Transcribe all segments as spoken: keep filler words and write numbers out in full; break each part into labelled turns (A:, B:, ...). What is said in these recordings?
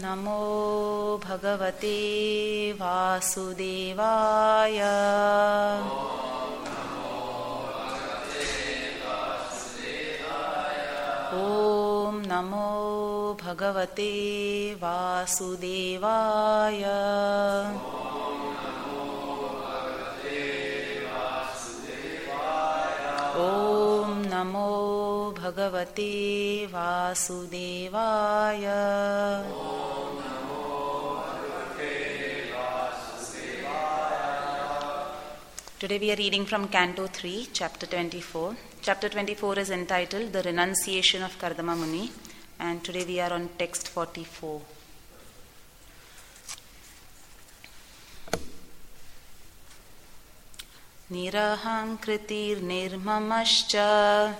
A: Namo Bhagavate Vasudevaya. Om Namo Bhagavate Vasudevaya. Om Namo Bhagavate Vasudevaya. Today we are reading from Canto three, Chapter twenty-four. Chapter twenty-four is entitled The Renunciation of Kardama Muni, and today we are on text forty-four. Nirahankritir nirmamascha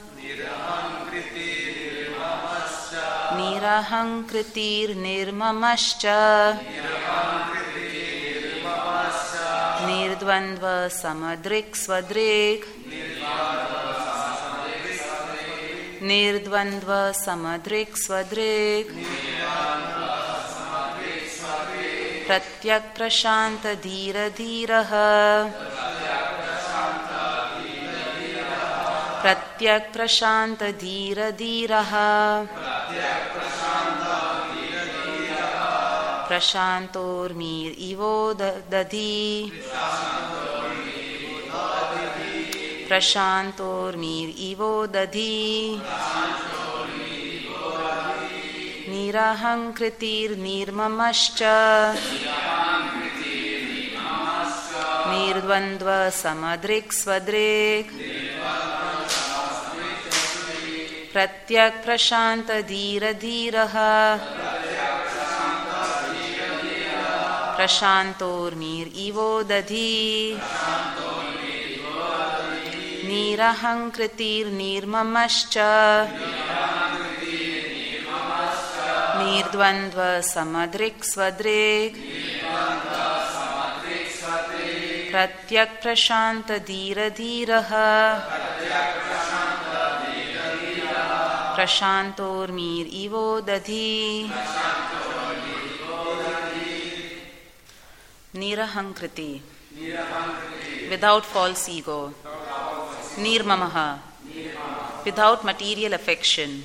A: Nirahankritir nirmamascha Nirdvandva samadrik svadrik Nirdvandva samadrik svadrik Pratyak prashanta dhira dhiraha Pratyak prashanta dhira dhiraha Prashantor mir ivo dadi Prashantor mir ivo dadi Nirahankritir nirmamascha Nirdvandva samadrik svadrik Pratyak prashanta dhira dhiraha Prashantor mir ivo dadi Nirahankritir nirmamascha Nirdvandva samadrik svadrik Pratyak prashanta dhira dhiraha Prashantor mir ivo dadi Nirahankriti, without false ego. Nirmamaha, without material affection.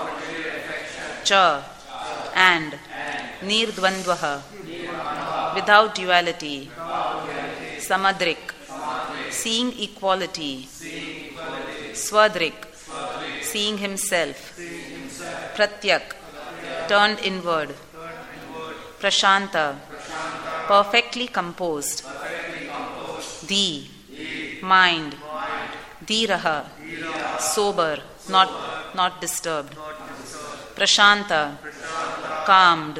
A: Cha, and. Nirdvandvaha, without duality. Samadrik, seeing equality. Swadrik, seeing himself. Pratyak, turned inward. Prashanta, perfectly composed. Di, mind. Dhiraha, sober, not, not disturbed. Prashanta, calmed.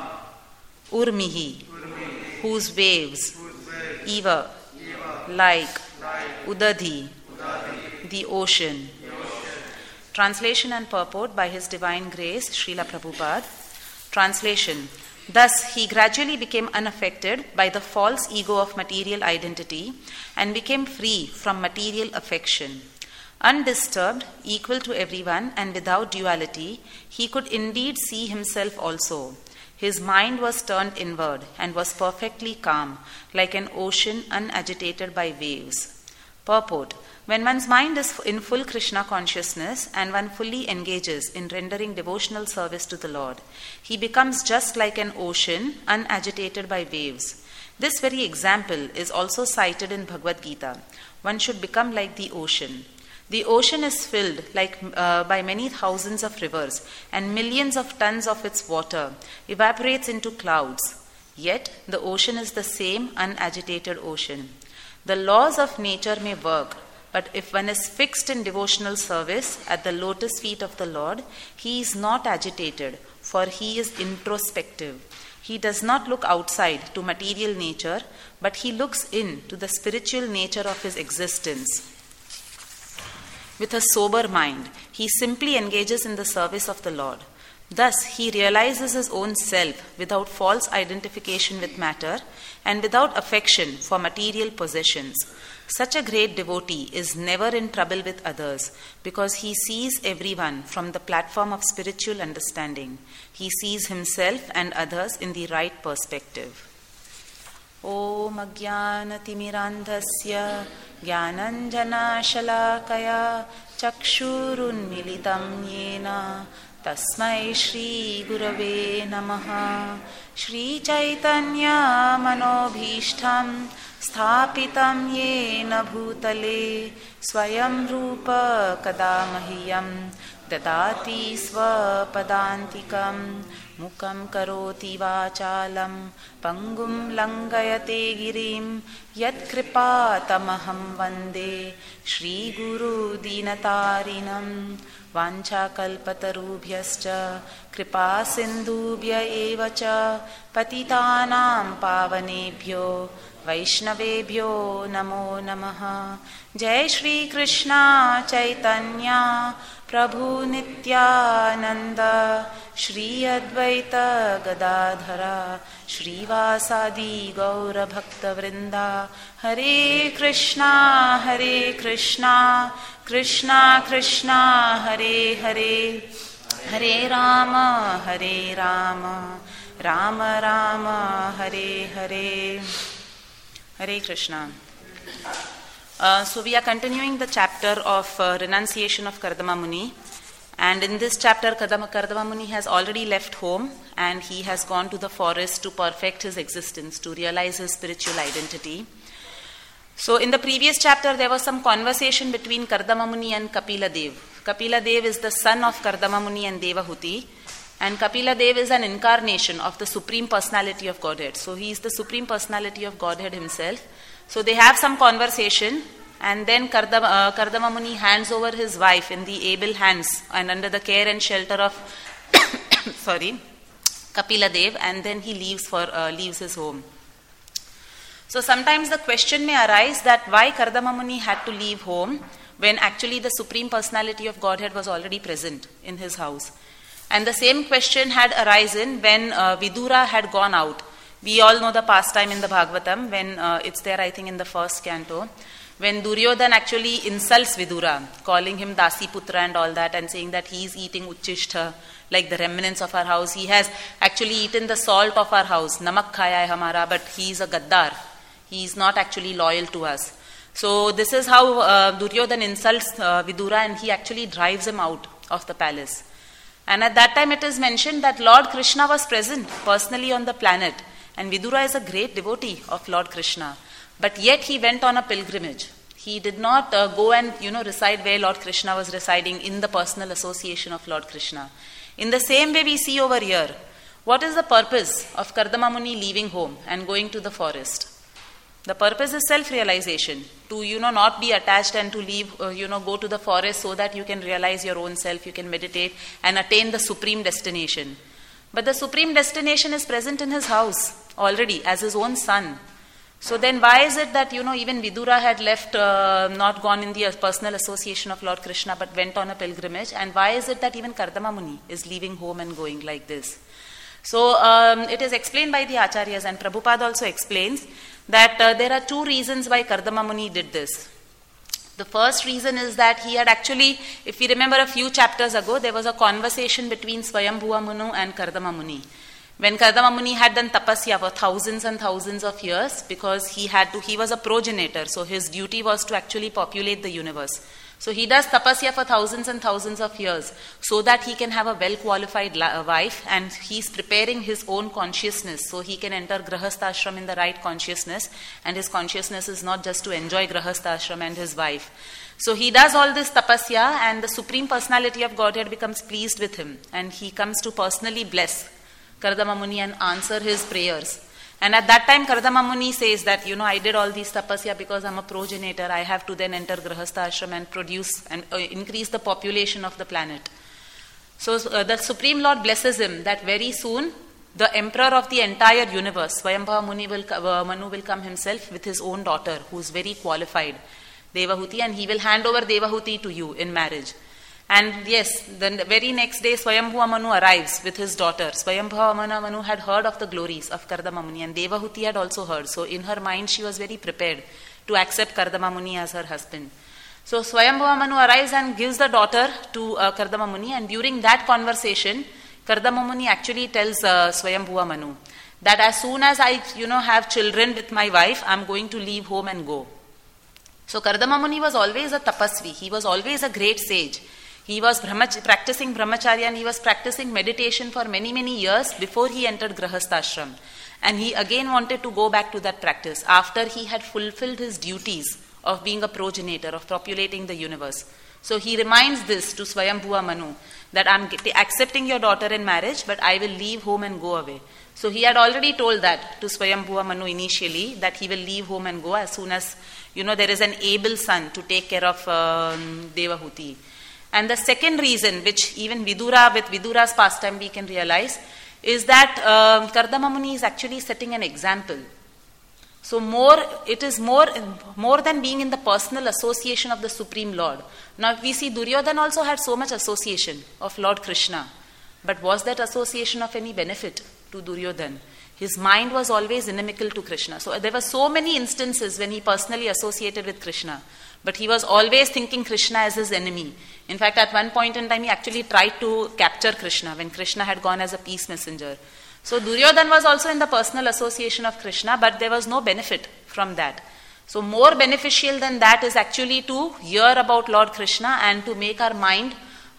A: Urmihi, whose waves. Eva, like. Udadhi, the ocean. Translation and purport by His Divine Grace, Srila Prabhupada. Translation. Thus, he gradually became unaffected by the false ego of material identity and became free from material affection. Undisturbed, equal to everyone, and without duality, he could indeed see himself also. His mind was turned inward and was perfectly calm, like an ocean unagitated by waves. Purport. When one's mind is in full Krishna consciousness and one fully engages in rendering devotional service to the Lord, he becomes just like an ocean, unagitated by waves. This very example is also cited in Bhagavad Gita. One should become like the ocean. The ocean is filled like uh, by many thousands of rivers, and millions of tons of its water evaporates into clouds. Yet the ocean is the same unagitated ocean. The laws of nature may work, but if one is fixed in devotional service at the lotus feet of the Lord, he is not agitated, for he is introspective. He does not look outside to material nature, but he looks in to the spiritual nature of his existence. With a sober mind, he simply engages in the service of the Lord. Thus, he realizes his own self without false identification with matter and without affection for material possessions. Such a great devotee is never in trouble with others because he sees everyone from the platform of spiritual understanding. He sees himself and others in the right perspective. Om Ajnanatimirandhasya Jnananjanashalakaya Chakshurunmilitam Yena Tasmai Shri Gurave Namaha. Shri Chaitanya Manobhishtam Sthapitam Yena Bhutale Swayam Rupa Kadamahyam Dadati Swapadantikam Mukam Karoti Vachalam Pangum Langayate Girim Yat Kripa Tamaham Vande Shri Guru Dinatarinam Vancha Kalpatarubhyascha Kripa Sindhubhya Evacha Patitanam Pavanebhyo Vaishnavebhyo Namo Namaha. Jai Shri Krishna Chaitanya Prabhu Nityananda Shri Advaita Gadadhara Shri Vasadi Gaura Bhakta Vrinda. Hare Krishna Hare Krishna Krishna Krishna Hare Hare Hare Rama Hare Rama Rama Rama Hare Hare. Hare Krishna. Uh, so we are continuing the chapter of uh, renunciation of Kardama Muni, and in this chapter Kardama, Kardama Muni has already left home and he has gone to the forest to perfect his existence, to realize his spiritual identity. So in the previous chapter there was some conversation between Kardama Muni and Kapila Dev. Kapila Dev is the son of Kardama Muni and Devahuti, and Kapila Dev is an incarnation of the Supreme Personality of Godhead. So he is the Supreme Personality of Godhead himself. So they have some conversation, and then Kardama, uh, Kardama Muni hands over his wife in the able hands and under the care and shelter of sorry, Kapila Dev, and then he leaves for uh, leaves his home. So sometimes the question may arise that why Kardama Muni had to leave home when actually the Supreme Personality of Godhead was already present in his house. And the same question had arisen when uh, Vidura had gone out. We all know the pastime in the Bhagavatam when uh, it's there, I think, in the first canto, when Duryodhan actually insults Vidura, calling him Dasi Putra and all that, and saying that he is eating Uchishta, like the remnants of our house. He has actually eaten the salt of our house, Namak khaya hai hamara, but he is a Gaddar. He is not actually loyal to us. So this is how uh, Duryodhan insults uh, Vidura, and he actually drives him out of the palace. And at that time it is mentioned that Lord Krishna was present personally on the planet. And Vidura is a great devotee of Lord Krishna. But yet he went on a pilgrimage. He did not uh, go and, you know, reside where Lord Krishna was residing in the personal association of Lord Krishna. In the same way we see over here, what is the purpose of Kardama Muni leaving home and going to the forest? The purpose is self-realization. To, you know, not be attached and to leave, uh, you know, go to the forest so that you can realize your own self, you can meditate and attain the supreme destination. But the supreme destination is present in his house already as his own son. So then why is it that, you know, even Vidura had left, uh, not gone in the personal association of Lord Krishna, but went on a pilgrimage? And why is it that even Kardama Muni is leaving home and going like this? So um, it is explained by the Acharyas, and Prabhupada also explains that uh, there are two reasons why Kardama Muni did this. The first reason is that he had actually, if we remember a few chapters ago, there was a conversation between Swayambhuva Manu and Kardama Muni. When Kardama Muni had done tapasya for thousands and thousands of years, because he had to, he was a progenitor, so his duty was to actually populate the universe. So he does tapasya for thousands and thousands of years so that he can have a well-qualified la- wife, and he's preparing his own consciousness so he can enter Grahastha Ashram in the right consciousness, and his consciousness is not just to enjoy Grahastha Ashram and his wife. So he does all this tapasya, and the Supreme Personality of Godhead becomes pleased with him, and he comes to personally bless Kardama Muni and answer his prayers. And at that time, Kardama Muni says that, you know, I did all these tapasya because I'm a progenitor. I have to then enter Grahastha Ashram and produce and uh, increase the population of the planet. So uh, the Supreme Lord blesses him that very soon the emperor of the entire universe, Swayambhuva Muni will, uh, Manu will come himself with his own daughter, who is very qualified, Devahuti, and he will hand over Devahuti to you in marriage. And yes, the very next day Swayambhuva Manu arrives with his daughter. Swayambhuva Manu had heard of the glories of Kardama Muni, and Devahuti had also heard. So in her mind she was very prepared to accept Kardama Muni as her husband. So Swayambhuva Manu arrives and gives the daughter to uh, Kardama Muni, and during that conversation, Kardama Muni actually tells uh, Swayambhuva Manu that as soon as I, you know, have children with my wife, I'm going to leave home and go. So Kardama Muni was always a tapasvi. He was always a great sage. He was brahmach- practicing brahmacharya, and he was practicing meditation for many, many years before he entered Grahastha ashram. And he again wanted to go back to that practice after he had fulfilled his duties of being a progenitor, of populating the universe. So he reminds this to Swayambhuva Manu, that I'm accepting your daughter in marriage, but I will leave home and go away. So he had already told that to Swayambhuva Manu initially, that he will leave home and go as soon as, you know, there is an able son to take care of um, Devahuti. And the second reason, which even Vidura, with Vidura's pastime we can realize, is that uh, Kardama Muni is actually setting an example. So more, it is more, more than being in the personal association of the Supreme Lord. Now if we see, Duryodhana also had so much association of Lord Krishna. But was that association of any benefit to Duryodhana? His mind was always inimical to Krishna. So there were so many instances when he personally associated with Krishna. But he was always thinking Krishna as his enemy. In fact, at one point in time, he actually tried to capture Krishna when Krishna had gone as a peace messenger. So Duryodhana was also in the personal association of Krishna, but there was no benefit from that. So more beneficial than that is actually to hear about Lord Krishna and to make our mind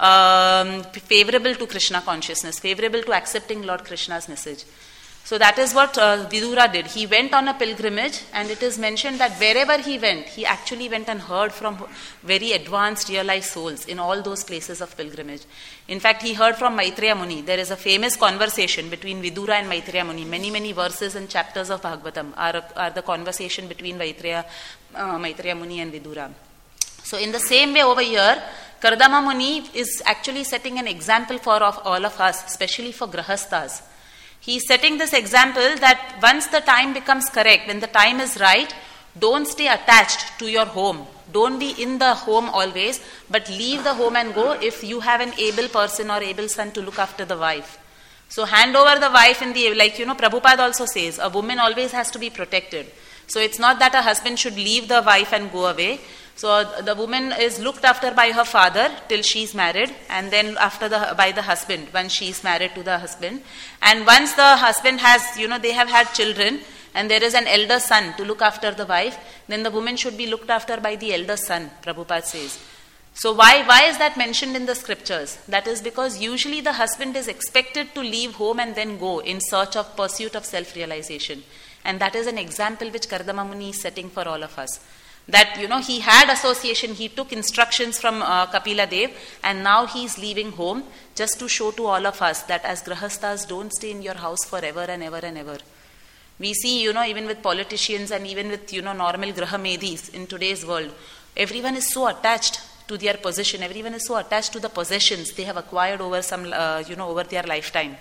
A: um, favorable to Krishna consciousness, favorable to accepting Lord Krishna's message. So that is what uh, Vidura did. He went on a pilgrimage, and it is mentioned that wherever he went, he actually went and heard from very advanced realized souls in all those places of pilgrimage. In fact, he heard from Maitreya Muni. There is a famous conversation between Vidura and Maitreya Muni. Many, many verses and chapters of Bhagavatam are, are the conversation between Maitreya, uh, Maitreya Muni and Vidura. So in the same way over here, Kardama Muni is actually setting an example for of all of us, especially for Grahasthas. He is setting this example that once the time becomes correct, when the time is right, don't stay attached to your home. Don't be in the home always, but leave the home and go if you have an able person or able son to look after the wife. So hand over the wife in the, like, you know, Prabhupada also says, a woman always has to be protected. So it's not that a husband should leave the wife and go away. So the woman is looked after by her father till she is married, and then after the by the husband when she is married to the husband. And once the husband has, you know, they have had children, and there is an elder son to look after the wife, then the woman should be looked after by the elder son, Prabhupada says. So why, why is that mentioned in the scriptures? That is because usually the husband is expected to leave home and then go in search of pursuit of self-realization. And that is an example which Kardama Muni is setting for all of us. That, you know, he had association, he took instructions from uh, Kapila Dev, and now he is leaving home just to show to all of us that as Grahasthas, don't stay in your house forever and ever and ever. We see, you know, even with politicians and even with, you know, normal Grahamedis in today's world, everyone is so attached to their position, everyone is so attached to the possessions they have acquired over some, uh, you know, over their lifetime.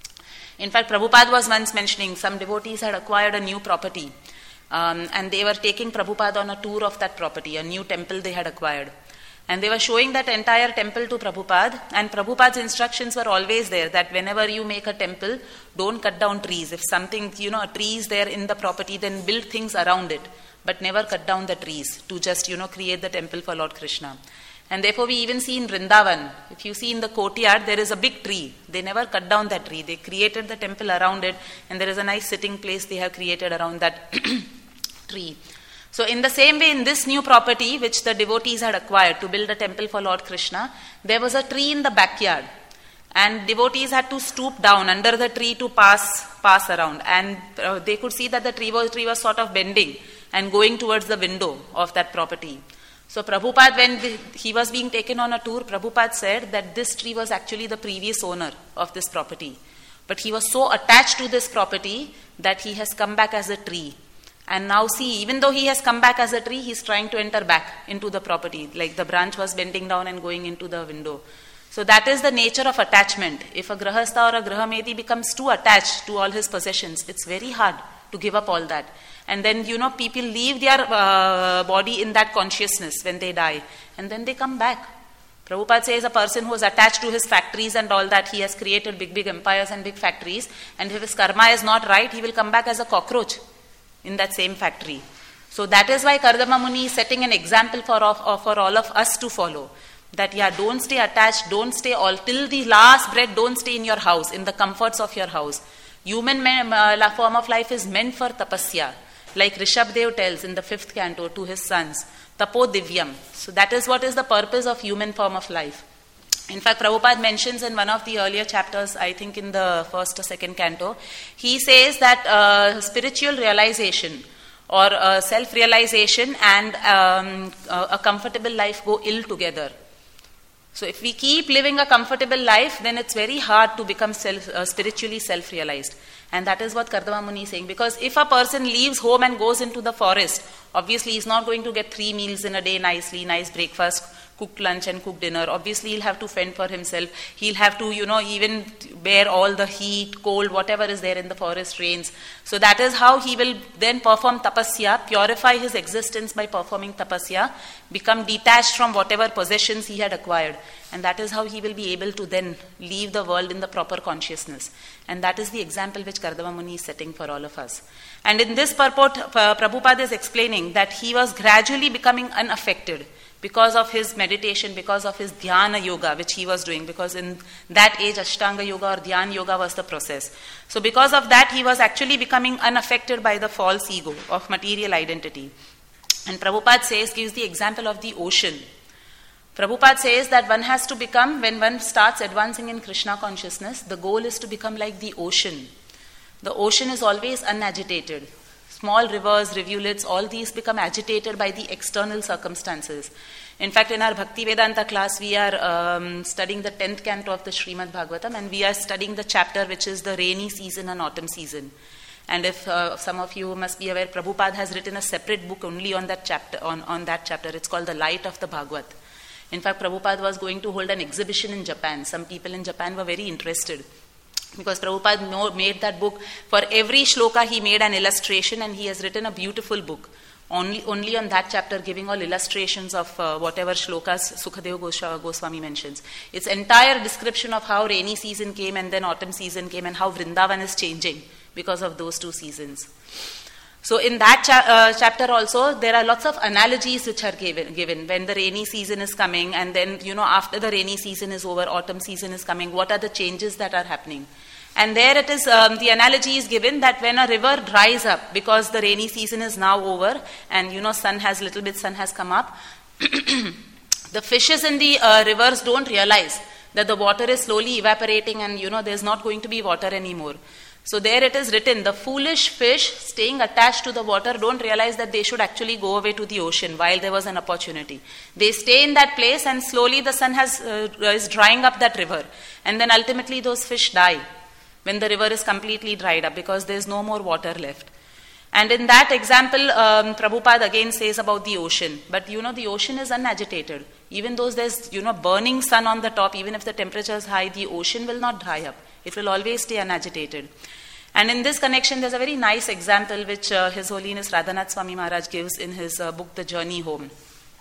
A: In fact, Prabhupada was once mentioning some devotees had acquired a new property. Um, and they were taking Prabhupada on a tour of that property, a new temple they had acquired. And they were showing that entire temple to Prabhupada, and Prabhupada's instructions were always there that whenever you make a temple, don't cut down trees. If something, you know, a tree is there in the property, then build things around it, but never cut down the trees to just, you know, create the temple for Lord Krishna. And therefore we even see in Vrindavan, if you see in the courtyard, there is a big tree. They never cut down that tree. They created the temple around it, and there is a nice sitting place they have created around that tree. So in the same way, in this new property which the devotees had acquired to build a temple for Lord Krishna, there was a tree in the backyard, and devotees had to stoop down under the tree to pass pass around, and uh, they could see that the tree was, tree was sort of bending and going towards the window of that property. So Prabhupada, when the, he was being taken on a tour, Prabhupada said that this tree was actually the previous owner of this property, but he was so attached to this property that he has come back as a tree. And now see, even though he has come back as a tree, he is trying to enter back into the property. Like the branch was bending down and going into the window. So that is the nature of attachment. If a Grahastha or a Grahamedi becomes too attached to all his possessions, it's very hard to give up all that. And then, you know, people leave their uh, body in that consciousness when they die. And then they come back. Prabhupada says a person who is attached to his factories and all that, he has created big, big empires and big factories. And if his karma is not right, he will come back as a cockroach in that same factory. So that is why Kardama Muni is setting an example for, of, for all of us to follow. That yeah, don't stay attached, don't stay all, till the last breath, don't stay in your house, in the comforts of your house. Human man, uh, form of life is meant for tapasya. Like Rishabdev tells in the fifth canto to his sons, Tapo Divyam. So that is what is the purpose of human form of life. In fact, Prabhupada mentions in one of the earlier chapters, I think in the first or second canto, he says that uh, spiritual realization or uh, self-realization and um, a comfortable life go ill together. So if we keep living a comfortable life, then it's very hard to become self, uh, spiritually self-realized. And that is what Kardama Muni is saying. Because if a person leaves home and goes into the forest, obviously he's not going to get three meals in a day nicely, nice breakfast, cooked lunch and cooked dinner. Obviously he'll have to fend for himself. He'll have to, you know, even bear all the heat, cold, whatever is there in the forest rains. So that is how he will then perform tapasya, purify his existence by performing tapasya, become detached from whatever possessions he had acquired. And that is how he will be able to then leave the world in the proper consciousness. And that is the example which Kardama Muni is setting for all of us. And in this purport, uh, Prabhupada is explaining that he was gradually becoming unaffected because of his meditation, because of his dhyana yoga, which he was doing, because in that age, Ashtanga yoga or dhyana yoga was the process. So because of that, he was actually becoming unaffected by the false ego of material identity. And Prabhupada says, gives the example of the ocean. Prabhupada says that one has to become, when one starts advancing in Krishna consciousness, the goal is to become like the ocean. The ocean is always unagitated. Small rivers, rivulets, all these become agitated by the external circumstances. In fact, in our Bhakti Vedanta class, we are um, studying the tenth canto of the Srimad Bhagavatam, and we are studying the chapter which is the rainy season and autumn season. And if uh, some of you must be aware, Prabhupada has written a separate book only on that chapter. On, on that chapter, it's called The Light of the Bhagavat. In fact, Prabhupada was going to hold an exhibition in Japan. Some people in Japan were very interested, because Prabhupada know, made that book. For every shloka, he made an illustration, and he has written a beautiful book. Only, only on that chapter, giving all illustrations of uh, whatever shlokas Sukadeva Goswami mentions. It's entire description of how rainy season came and then autumn season came, and how Vrindavan is changing because of those two seasons. So in that cha- uh, chapter also, there are lots of analogies which are given, given. When the rainy season is coming, and then, you know, after the rainy season is over, autumn season is coming, what are the changes that are happening? And there it is, um, the analogy is given that when a river dries up, because the rainy season is now over, and, you know, sun has, little bit sun has come up, the fishes in the uh, rivers don't realize that the water is slowly evaporating and, you know, there's not going to be water anymore. So there it is written, the foolish fish staying attached to the water don't realize that they should actually go away to the ocean while there was an opportunity. They stay in that place, and slowly the sun has uh, is drying up that river. And then ultimately those fish die when the river is completely dried up, because there is no more water left. And in that example, um, Prabhupada again says about the ocean. But you know, the ocean is unagitated. Even though there's, you know, burning sun on the top, even if the temperature is high, the ocean will not dry up. It will always stay unagitated. And in this connection, there's a very nice example which uh, His Holiness Radhanath Swami Maharaj gives in his uh, book, The Journey Home.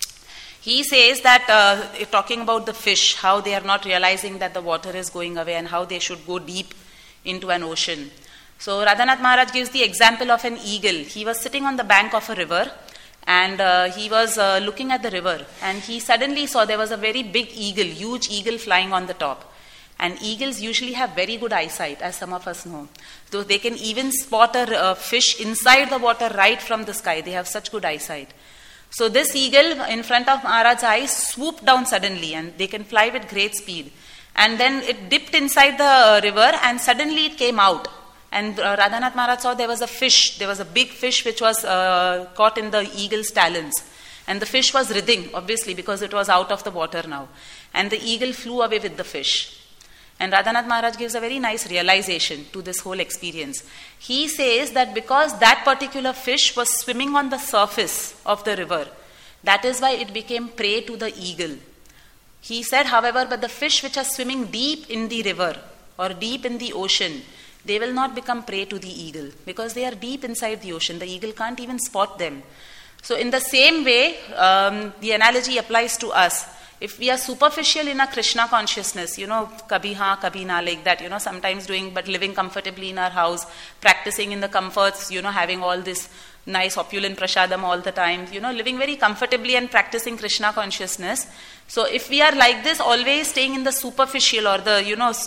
A: He says that, uh, talking about the fish, how they are not realizing that the water is going away and how they should go deep into an ocean. So Radhanath Maharaj gives the example of an eagle. He was sitting on the bank of a river, and uh, he was uh, looking at the river, and he suddenly saw there was a very big eagle, huge eagle flying on the top. And eagles usually have very good eyesight, as some of us know. So they can even spot a uh, fish inside the water right from the sky. They have such good eyesight. So this eagle in front of Maharaj's eyes swooped down suddenly, and they can fly with great speed. And then it dipped inside the uh, river, and suddenly it came out. And uh, Radhanath Maharaj saw there was a fish. There was a big fish which was uh, caught in the eagle's talons. And the fish was writhing, obviously, because it was out of the water now. And the eagle flew away with the fish. And Radhanath Maharaj gives a very nice realization to this whole experience. He says that because that particular fish was swimming on the surface of the river, that is why it became prey to the eagle. He said, however, but the fish which are swimming deep in the river or deep in the ocean, they will not become prey to the eagle, because they are deep inside the ocean. The eagle can't even spot them. So in the same way, um, the analogy applies to us. If we are superficial in our Krishna consciousness, you know, kabhi haan, kabhi na, like that, you know, sometimes doing, but living comfortably in our house, practicing in the comforts, you know, having all this nice opulent prashadam all the time, you know, living very comfortably and practicing Krishna consciousness. So if we are like this, always staying in the superficial or the, you know,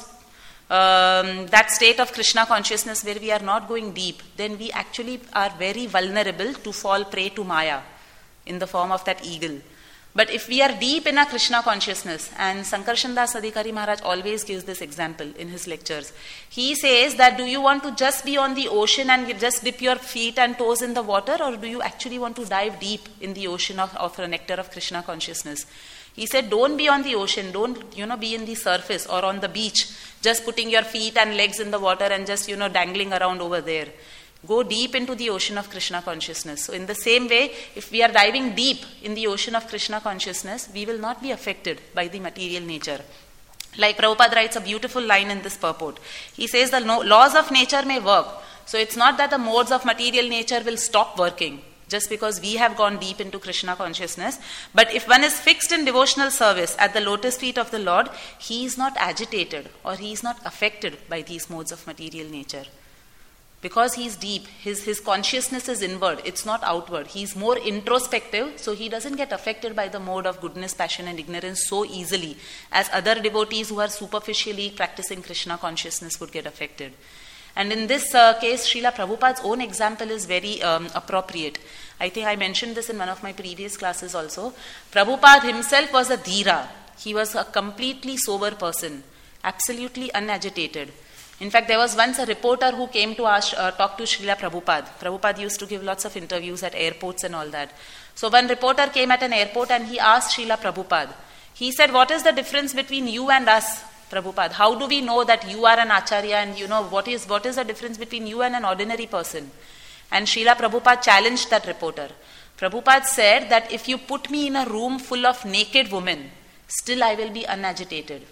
A: um, that state of Krishna consciousness where we are not going deep, then we actually are very vulnerable to fall prey to Maya in the form of that eagle. But if we are deep in our Krishna consciousness, and Sankarshan Das Adhikari Maharaj always gives this example in his lectures, he says that do you want to just be on the ocean and you just dip your feet and toes in the water, or do you actually want to dive deep in the ocean of, of the nectar of Krishna consciousness? He said, don't be on the ocean, don't, you know, be in the surface or on the beach, just putting your feet and legs in the water and just, you know, dangling around over there. Go deep into the ocean of Krishna consciousness. So in the same way, if we are diving deep in the ocean of Krishna consciousness, we will not be affected by the material nature. Like Prabhupada writes a beautiful line in this purport. He says the laws of nature may work. So it's not that the modes of material nature will stop working just because we have gone deep into Krishna consciousness. But if one is fixed in devotional service at the lotus feet of the Lord, he is not agitated or he is not affected by these modes of material nature. Because he's deep, his, his consciousness is inward, it's not outward. He's more introspective, so he doesn't get affected by the mode of goodness, passion and ignorance so easily as other devotees who are superficially practicing Krishna consciousness would get affected. And in this uh, case, Srila Prabhupada's own example is very um, appropriate. I think I mentioned this in one of my previous classes also. Prabhupada himself was a dhira. He was a completely sober person, absolutely unagitated. In fact, there was once a reporter who came to ask, uh, talk to Srila Prabhupada. Prabhupada used to give lots of interviews at airports and all that. So one reporter came at an airport and he asked Srila Prabhupada. He said, what is the difference between you and us, Prabhupada? How do we know that you are an acharya and you know what is, what is the difference between you and an ordinary person? And Srila Prabhupada challenged that reporter. Prabhupada said that if you put me in a room full of naked women, still I will be unagitated.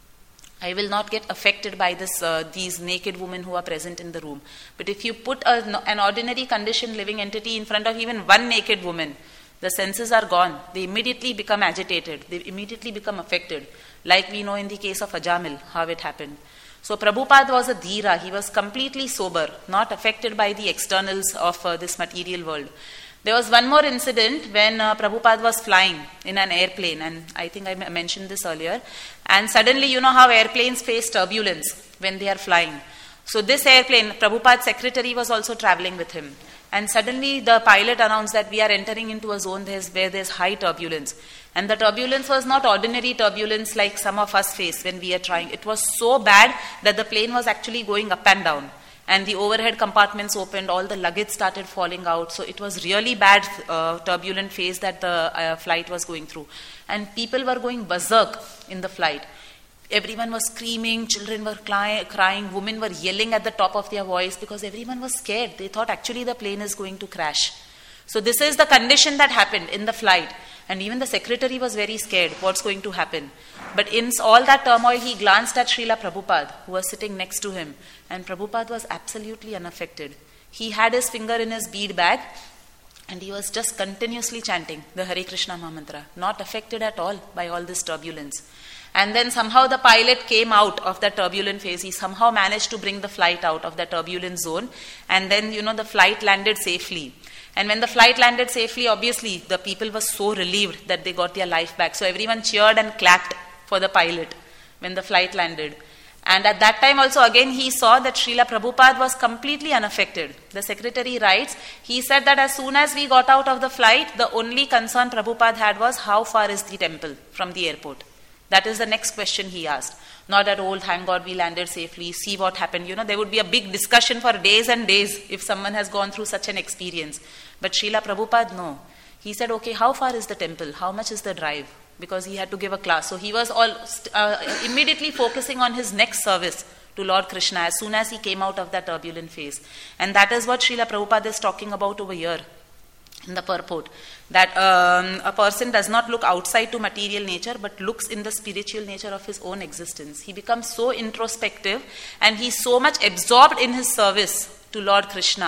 A: I will not get affected by this, uh, these naked women who are present in the room. But if you put a, an ordinary conditioned living entity in front of even one naked woman, the senses are gone. They immediately become agitated. They immediately become affected. Like we know in the case of Ajamil, how it happened. So Prabhupada was a dhira. He was completely sober, not affected by the externals of uh, this material world. There was one more incident when uh, Prabhupada was flying in an airplane, and I think I m- mentioned this earlier. And suddenly, you know how airplanes face turbulence when they are flying. So this airplane, Prabhupada's secretary was also traveling with him. And suddenly the pilot announced that we are entering into a zone there's, where there's high turbulence. And the turbulence was not ordinary turbulence like some of us face when we are trying. It was so bad that the plane was actually going up and down. And the overhead compartments opened, all the luggage started falling out. So it was really bad uh, turbulent phase that the uh, flight was going through. And people were going berserk in the flight. Everyone was screaming, children were cry- crying, women were yelling at the top of their voice because everyone was scared. They thought actually the plane is going to crash. So this is the condition that happened in the flight. And even the secretary was very scared, what's going to happen. But in all that turmoil, he glanced at Srila Prabhupada, who was sitting next to him. And Prabhupada was absolutely unaffected. He had his finger in his bead bag, and he was just continuously chanting the Hare Krishna Mahamantra, not affected at all by all this turbulence. And then somehow the pilot came out of that turbulent phase. He somehow managed to bring the flight out of that turbulent zone. And then, you know, the flight landed safely. And when the flight landed safely, obviously, the people were so relieved that they got their life back. So everyone cheered and clapped for the pilot when the flight landed. And at that time also, again, he saw that Srila Prabhupada was completely unaffected. The secretary writes, he said that as soon as we got out of the flight, the only concern Prabhupada had was how far is the temple from the airport. That is the next question he asked. Not at all, thank God we landed safely, see what happened. You know, there would be a big discussion for days and days if someone has gone through such an experience. But Srila Prabhupada, no. He said, okay, how far is the temple? How much is the drive? Because he had to give a class. So he was all uh, immediately focusing on his next service to Lord Krishna as soon as he came out of that turbulent phase. And that is what Srila Prabhupada is talking about over here in the purport. That um, a person does not look outside to material nature but looks in the spiritual nature of his own existence. He becomes so introspective and he's so much absorbed in his service to Lord Krishna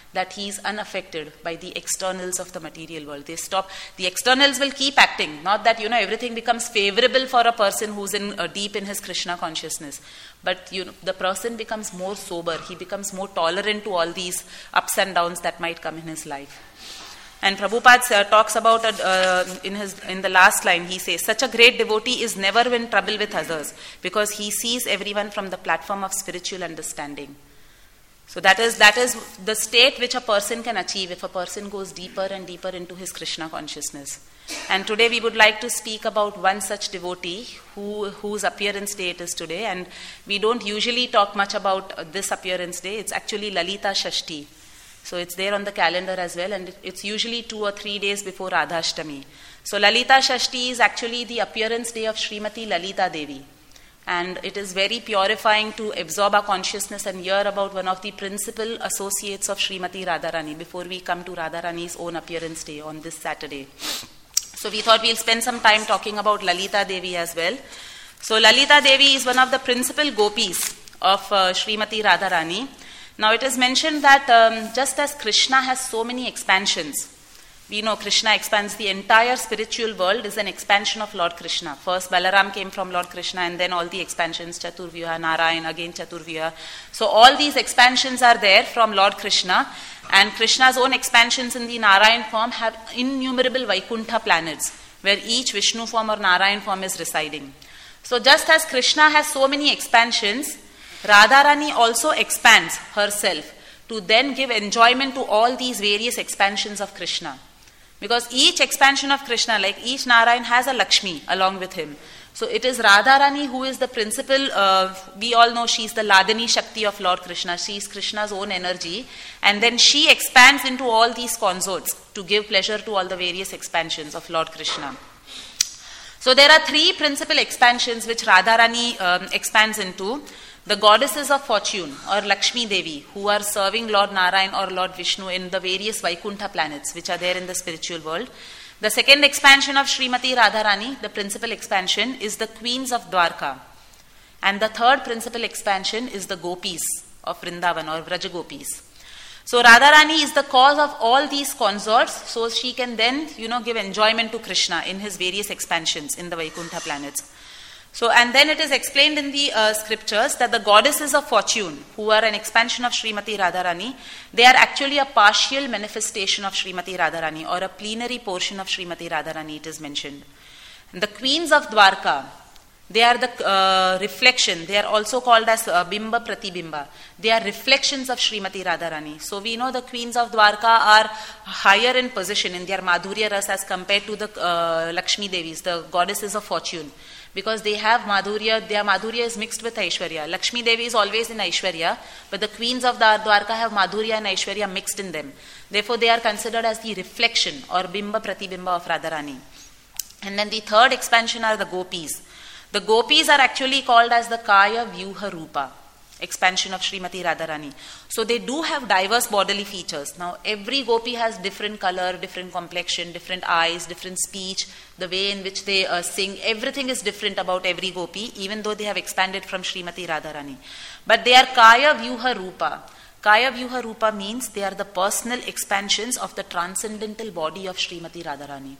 A: that he is unaffected by the externals of the material world. They stop. The externals will keep acting. Not that, you know, everything becomes favorable for a person who's in uh, deep in his Krishna consciousness. But, you know, the person becomes more sober. He becomes more tolerant to all these ups and downs that might come in his life. And Prabhupada uh, talks about, uh, in his in the last line, he says, such a great devotee is never in trouble with others because he sees everyone from the platform of spiritual understanding. So that is that is the state which a person can achieve if a person goes deeper and deeper into his Krishna consciousness. And today we would like to speak about one such devotee who whose appearance day it is today. And we don't usually talk much about this appearance day. It's actually Lalita Shashti. So it's there on the calendar as well, and it's usually two or three days before Radhashtami. So Lalita Shashti is actually the appearance day of Srimati Lalita Devi. And it is very purifying to absorb our consciousness and hear about one of the principal associates of Srimati Radharani before we come to Radharani's own appearance day on this Saturday. So we thought we'll spend some time talking about Lalita Devi as well. So Lalita Devi is one of the principal gopis of uh, Srimati Radharani. Now it is mentioned that um, just as Krishna has so many expansions, we know Krishna expands the entire spiritual world is an expansion of Lord Krishna. First Balaram came from Lord Krishna and then all the expansions, Chaturvyuha, Narayan, again Chaturvyuha. So all these expansions are there from Lord Krishna, and Krishna's own expansions in the Narayan form have innumerable Vaikuntha planets where each Vishnu form or Narayan form is residing. So just as Krishna has so many expansions, Radharani also expands herself to then give enjoyment to all these various expansions of Krishna. Because each expansion of Krishna, like each Narayan, has a Lakshmi along with him. So it is Radharani who is the principal, uh, we all know she is the Ladini Shakti of Lord Krishna. She is Krishna's own energy. And then she expands into all these consorts to give pleasure to all the various expansions of Lord Krishna. So there are three principal expansions which Radharani um, expands into. The goddesses of fortune, or Lakshmi Devi, who are serving Lord Narayan or Lord Vishnu in the various Vaikuntha planets which are there in the spiritual world. The second expansion of Srimati Radharani, the principal expansion, is the queens of Dwarka. And the third principal expansion is the gopis of Vrindavan or Vraja Gopis. So Radharani is the cause of all these consorts, so she can then, you know, give enjoyment to Krishna in his various expansions in the Vaikuntha planets. So, and then it is explained in the uh, scriptures that the goddesses of fortune, who are an expansion of Srimati Radharani, they are actually a partial manifestation of Srimati Radharani or a plenary portion of Srimati Radharani, it is mentioned. And the queens of Dwarka, they are the uh, reflection, they are also called as uh, Bimba Pratibimba. They are reflections of Srimati Radharani. So we know the queens of Dwarka are higher in position in their Madhurya Ras as compared to the uh, Lakshmi Devis, the goddesses of fortune. Because they have Madhurya, their Madhurya is mixed with Aishwarya. Lakshmi Devi is always in Aishwarya, but the queens of the Dwarka have Madhurya and Aishwarya mixed in them. Therefore, they are considered as the reflection or Bimba Pratibimba of Radharani. And then the third expansion are the gopis. The gopis are actually called as the Kaya Vyuha Rupa, expansion of Srimati Radharani. So they do have diverse bodily features. Now every gopi has different color, different complexion, different eyes, different speech, the way in which they uh, sing, everything is different about every gopi, even though they have expanded from Srimati Radharani. But they are Kaya Vyuha Rupa. Kaya Vyuha Rupa means they are the personal expansions of the transcendental body of Srimati Radharani.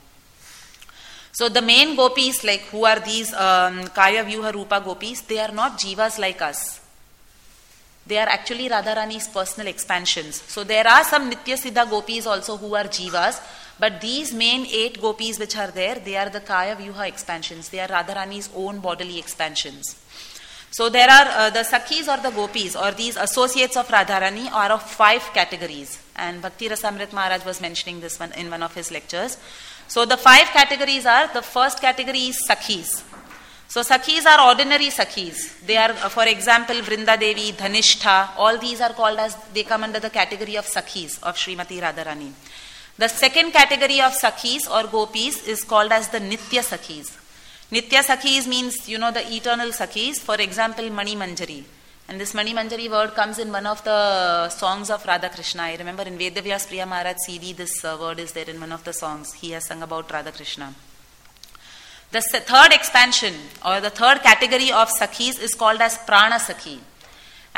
A: So the main gopis, like who are these um, Kaya Vyuha Rupa gopis, they are not jivas like us. They are actually Radharani's personal expansions. So there are some Nitya Siddha gopis also who are jivas, but these main eight gopis which are there, they are the Kaya Vyuha expansions. They are Radharani's own bodily expansions. So there are uh, the Sakhis or the gopis or these associates of Radharani are of five categories. And Bhakti Rasamrit Maharaj was mentioning this one in one of his lectures. So the five categories are, the first category is Sakhis. So Sakhis are ordinary Sakhis. They are, uh, for example, Vrinda Devi, Dhanishtha, all these are called as, they come under the category of Sakhis of Srimati Radharani. The second category of Sakhis or gopis is called as the Nitya Sakhis. Nitya Sakhis means, you know, the eternal Sakhis. For example, Mani Manjari. And this Mani Manjari word comes in one of the songs of Radha Krishna. I remember in Vedavyas Priya Maharaj C D, this uh, word is there in one of the songs. He has sung about Radha Krishna. The third expansion or the third category of Sakhis is called as Prana Sakhi.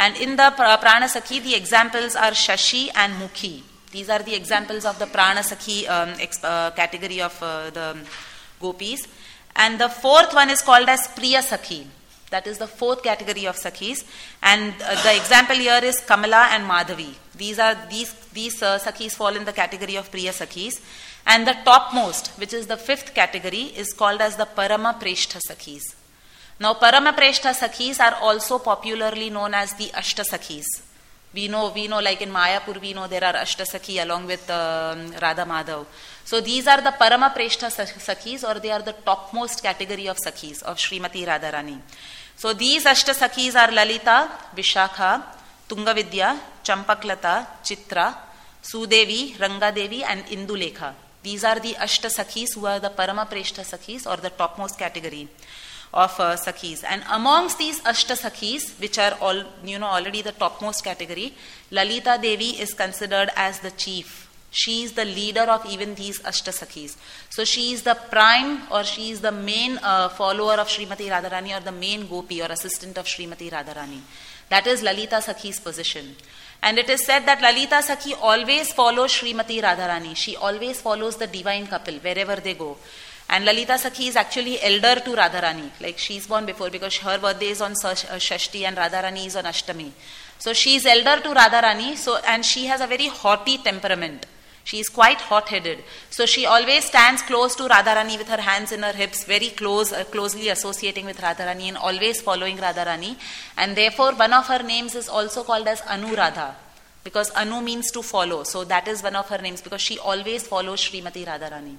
A: And in the Prana Sakhi, the examples are Shashi and Mukhi. These are the examples of the Prana Sakhi um, ex- uh, category of uh, the gopis. And the fourth one is called as Priya Sakhi. That is the fourth category of Sakhis. And uh, the example here is Kamala and Madhavi. These are these these uh, Sakhis fall in the category of Priya Sakhis. And the topmost, which is the fifth category, is called as the Parama Preshtha Sakhis. Now, Parama Preshtha Sakhis are also popularly known as the Ashta Sakhis. We know, we know, like in Mayapur, we know there are Ashta Sakhi along with um, Radha Madhav. So these are the Parama Preshtha Sakhis, or they are the topmost category of Sakhis of Srimati Radharani. So these Ashta Sakhis are Lalita, Vishakha, Tungavidya, Champaklata, Chitra, Sudevi, Rangadevi and Indulekha. These are the Ashta Sakhis who are the Parama Preshtha Sakhis, or the topmost category of uh, Sakhis. And amongst these Ashta Sakhis, which are all, you know, already the topmost category, Lalita Devi is considered as the chief. She is the leader of even these Ashta Sakhis. So she is the prime, or she is the main uh, follower of Srimati Radharani, or the main gopi or assistant of Srimati Radharani. That is Lalita Sakhi's position. And it is said that Lalita Sakhi always follows Srimati Radharani. She always follows the divine couple wherever they go. And Lalita Sakhi is actually elder to Radharani. Like she is born before, because her birthday is on Shashti and Radharani is on Ashtami. So she is elder to Radharani, so, and she has a very haughty temperament. She is quite hot-headed. So she always stands close to Radharani with her hands in her hips, very close, uh, closely associating with Radharani and always following Radharani. And therefore one of her names is also called as Anuradha, because Anu means to follow. So that is one of her names, because she always follows Srimati Radharani.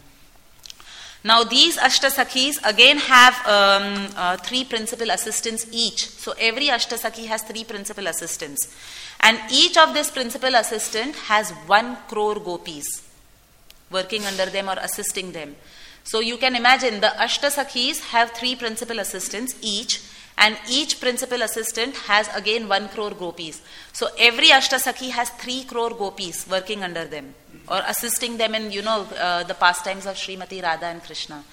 A: Now these Ashta Sakhis again have um, uh, three principal assistants each. So every Ashta Sakhi has three principal assistants. And each of this principal assistant has one crore gopis working under them or assisting them. So you can imagine the Ashta Sakhis have three principal assistants each, and each principal assistant has again one crore gopis. So every Ashta Sakhi has three crore gopis working under them or assisting them in, you know, uh, the pastimes of Srimati Radha and Krishna.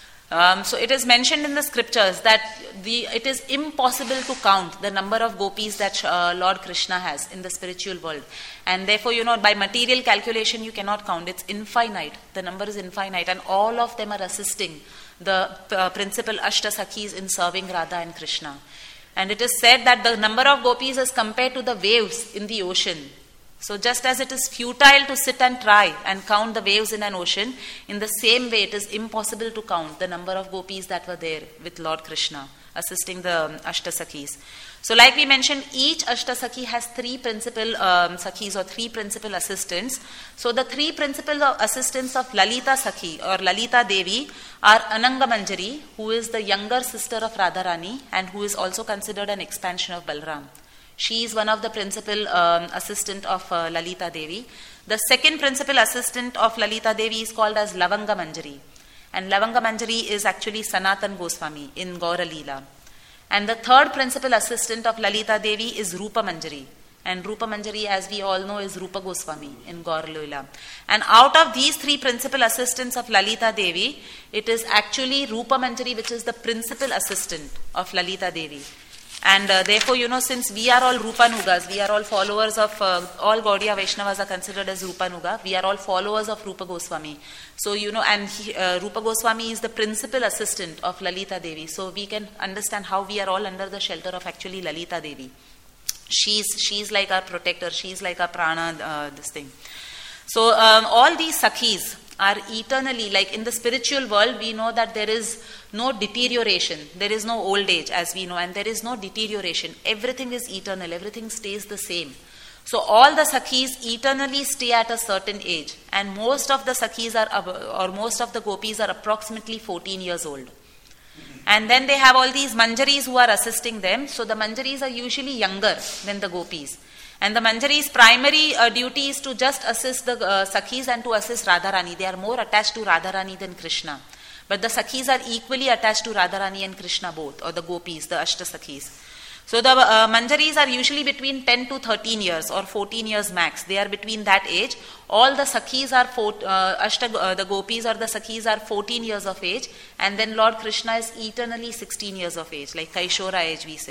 A: Um, so it is mentioned in the scriptures that the it is impossible to count the number of gopis that uh, Lord Krishna has in the spiritual world. And therefore, you know, by material calculation you cannot count. It's infinite. The number is infinite, and all of them are assisting the uh, principal Ashta Sakhis in serving Radha and Krishna. And it is said that the number of gopis is compared to the waves in the ocean. So just as it is futile to sit and try and count the waves in an ocean, in the same way it is impossible to count the number of gopis that were there with Lord Krishna assisting the um, Ashta Sakhis. So like we mentioned, each Ashta Sakhi has three principal um, Sakhis or three principal assistants. So the three principal assistants of Lalita Sakhi or Lalita Devi are Ananga Manjari, who is the younger sister of Radharani and who is also considered an expansion of Balram. She is one of the principal um, assistant of uh, Lalita Devi. The second principal assistant of Lalita Devi is called as Lavanga Manjari. And Lavanga Manjari is actually Sanatan Goswami in Gaura Leela. And the third principal assistant of Lalita Devi is Rupa Manjari. And Rupa Manjari, as we all know, is Rupa Goswami in Gaura Leela. And out of these three principal assistants of Lalita Devi, it is actually Rupa Manjari which is the principal assistant of Lalita Devi. And uh, therefore, you know, since we are all Rupanugas, we are all followers of, uh, all Gaudiya Vaishnavas are considered as Rupanuga, we are all followers of Rupa Goswami. So, you know, and he, uh, Rupa Goswami is the principal assistant of Lalita Devi. So we can understand how we are all under the shelter of actually Lalita Devi. She's, she's like our protector, she's like our prana, uh, this thing. So um, all these Sakhis are eternally, like in the spiritual world, we know that there is no deterioration, there is no old age as we know, and there is no deterioration. Everything is eternal, everything stays the same. So all the Sakhis eternally stay at a certain age, and most of the Sakhis are, or most of the gopis are approximately fourteen years old. And then they have all these Manjaris who are assisting them. So the Manjaris are usually younger than the gopis. And the Manjari's primary uh, duty is to just assist the uh, Sakhis and to assist Radharani. They are more attached to Radharani than Krishna. But the Sakhis are equally attached to Radharani and Krishna both, or the gopis, the Ashta Sakhis. So the uh, Manjaris are usually between ten to thirteen years or fourteen years max. They are between that age. All the Sakhis are, four, uh, Ashta, uh, the gopis or the Sakhis are fourteen years of age. And then Lord Krishna is eternally sixteen years of age, like Kaishora age we say.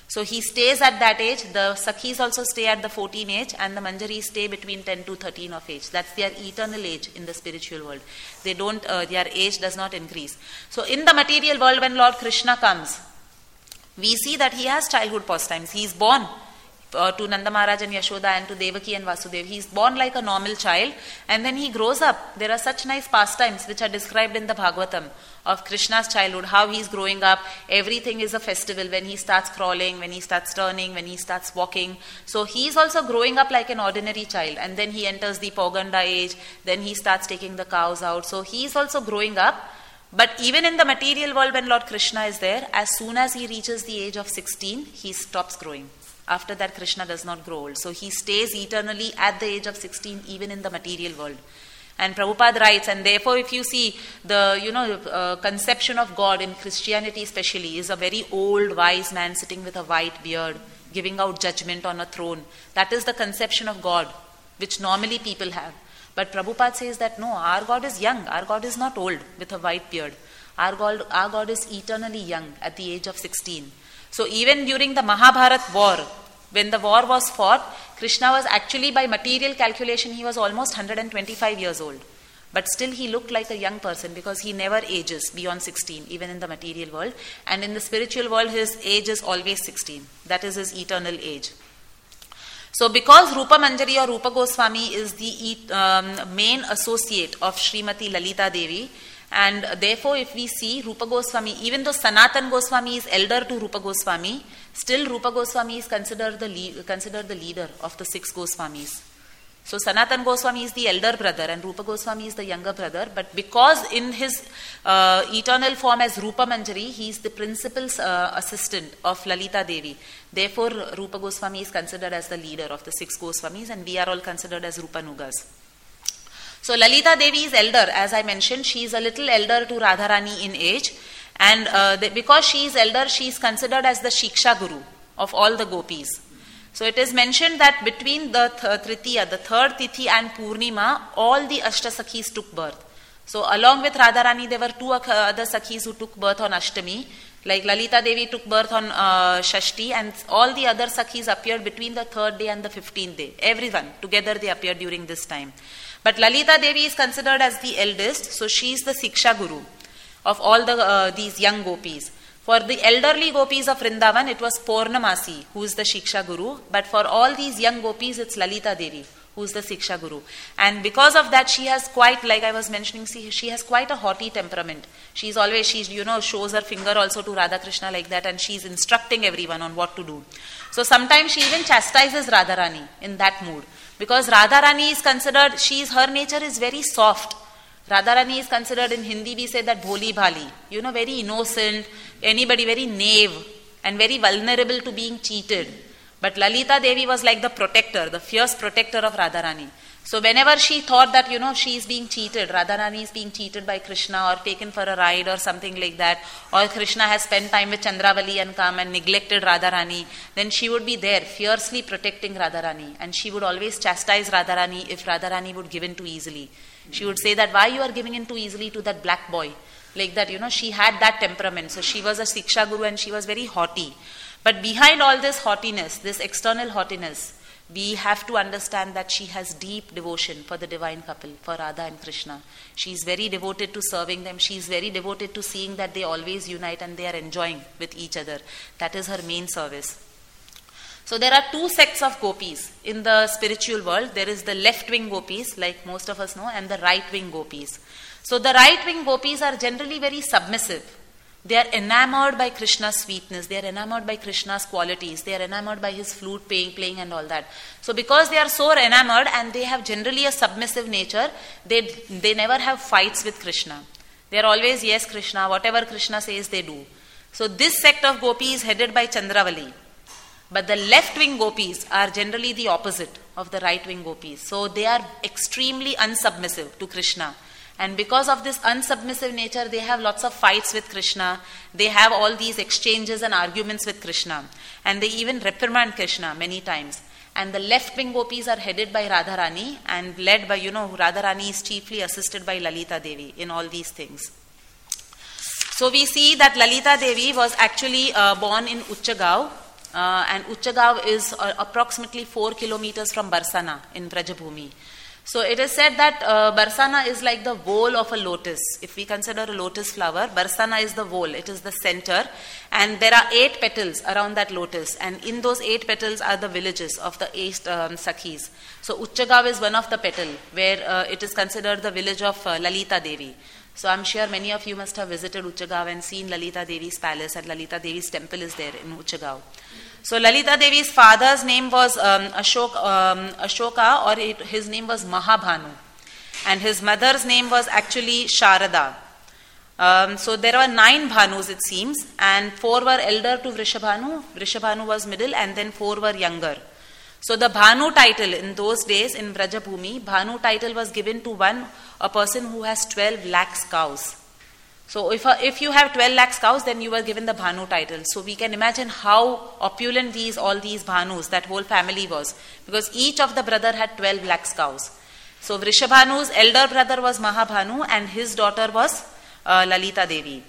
A: So he stays at that age. The Sakhis also stay at the fourteen age, and the Manjaris stay between ten to thirteen of age. That's their eternal age in the spiritual world. They don't, uh, their age does not increase. So in the material world, when Lord Krishna comes, we see that he has childhood pastimes. He is born uh, to Nanda Maharaj and Yashoda and to Devaki and Vasudeva. He is born like a normal child, and then he grows up. There are such nice pastimes which are described in the Bhagavatam of Krishna's childhood, how he is growing up. Everything is a festival when he starts crawling, when he starts turning, when he starts walking. So he is also growing up like an ordinary child, and then he enters the Poganda age, then he starts taking the cows out. So he is also growing up. But even in the material world, when Lord Krishna is there, as soon as he reaches the age of sixteen, he stops growing. After that, Krishna does not grow old. So he stays eternally at the age of sixteen, even in the material world. And Prabhupada writes, and therefore if you see the, you know, uh, conception of God in Christianity especially is a very old, wise man sitting with a white beard, giving out judgment on a throne. That is the conception of God, which normally people have. But Prabhupada says that no, our God is young. Our God is not old with a white beard. Our God, our God is eternally young at the age of sixteen. So even during the Mahabharat war, when the war was fought, Krishna was actually, by material calculation, he was almost one hundred twenty-five years old. But still he looked like a young person because he never ages beyond sixteen, even in the material world. And in the spiritual world, his age is always sixteen. That is his eternal age. So because Rupa Manjari or Rupa Goswami is the um, main associate of Srimati Lalita Devi, and therefore if we see Rupa Goswami, even though Sanatan Goswami is elder to Rupa Goswami, still Rupa Goswami is considered the, le- considered the leader of the six Goswamis. So Sanatan Goswami is the elder brother and Rupa Goswami is the younger brother. But because in his uh, eternal form as Rupa Manjari, he is the principal uh, assistant of Lalita Devi. Therefore, Rupa Goswami is considered as the leader of the six Goswamis, and we are all considered as Rupanugas. So Lalita Devi is elder, as I mentioned. She is a little elder to Radharani in age. And uh, the, because she is elder, she is considered as the Shiksha Guru of all the gopis. So it is mentioned that between the th- Tritiya, the third Tithi and Purnima, all the Ashtasakhis took birth. So along with Radharani, there were two other Sakhis who took birth on Ashtami. Like Lalita Devi took birth on uh, Shashti, and all the other Sakhis appeared between the third day and the fifteenth day. Everyone, together they appeared during this time. But Lalita Devi is considered as the eldest, so she is the Siksha Guru of all the uh, these young gopis. For the elderly gopis of Vrindavan, it was Purnamasi who is the Shiksha Guru. But for all these young gopis, it's Lalita Devi who is the Siksha Guru. And because of that, she has quite, like I was mentioning, see, she has quite a haughty temperament. She's always, she you know, shows her finger also to Radha Krishna like that, and she's instructing everyone on what to do. So sometimes she even chastises Radharani in that mood. Because Radharani is considered, she is, her nature is very soft. Radharani is considered, in Hindi we say that bholi bhali, you know, very innocent, anybody very knave and very vulnerable to being cheated. But Lalita Devi was like the protector, the fierce protector of Radharani. So whenever she thought that, you know, she is being cheated, Radharani is being cheated by Krishna or taken for a ride or something like that, or Krishna has spent time with Chandravali and come and neglected Radharani, then she would be there fiercely protecting Radharani, and she would always chastise Radharani if Radharani would give in too easily. She would say that, why you are giving in too easily to that black boy? Like that, you know, she had that temperament. So she was a Siksha Guru and she was very haughty. But behind all this haughtiness, this external haughtiness, we have to understand that she has deep devotion for the divine couple, for Radha and Krishna. She is very devoted to serving them. She is very devoted to seeing that they always unite and they are enjoying with each other. That is her main service. So there are two sects of gopis in the spiritual world. There is the left-wing gopis, like most of us know, and the right-wing gopis. So the right-wing gopis are generally very submissive. They are enamored by Krishna's sweetness. They are enamored by Krishna's qualities. They are enamored by his flute playing, playing and all that. So because they are so enamored and they have generally a submissive nature, they, they never have fights with Krishna. They are always, yes, Krishna, whatever Krishna says, they do. So this sect of gopis is headed by Chandravali. But the left-wing gopis are generally the opposite of the right-wing gopis. So they are extremely unsubmissive to Krishna. And because of this unsubmissive nature, they have lots of fights with Krishna. They have all these exchanges and arguments with Krishna. And they even reprimand Krishna many times. And the left-wing gopis are headed by Radharani and led by, you know, Radharani is chiefly assisted by Lalita Devi in all these things. So we see that Lalita Devi was actually uh, born in Uchchagaon. uh, and Uchagav is uh, approximately four kilometers from Barsana in Vrajabhumi. So it is said that uh, Barsana is like the whole of a lotus. If we consider a lotus flower, Barsana is the whole, it is the center, and there are eight petals around that lotus, and in those eight petals are the villages of the eight um, Sakhis. So Uchagav is one of the petal, where uh, it is considered the village of uh, Lalita Devi. So I'm sure many of you must have visited Uchagav and seen Lalita Devi's palace, and Lalita Devi's temple is there in Uchagav. So Lalita Devi's father's name was um, Ashok, um, Ashoka, or it, his name was Mahabhanu, and his mother's name was actually Sharada. Um, so there were nine Bhanus, it seems, and four were elder to Vrishabhanu, Vrishabhanu was middle, and then four were younger. So the Bhanu title in those days in Vrajabhumi, Bhanu title was given to one, a person who has twelve lakhs cows. So if, uh, if you have twelve lakhs cows, then you were given the Bhanu title. So we can imagine how opulent these, all these Bhanus, that whole family was, because each of the brother had twelve lakhs cows. So Vrishabhanu's elder brother was Mahabhanu, and his daughter was uh, Lalita Devi.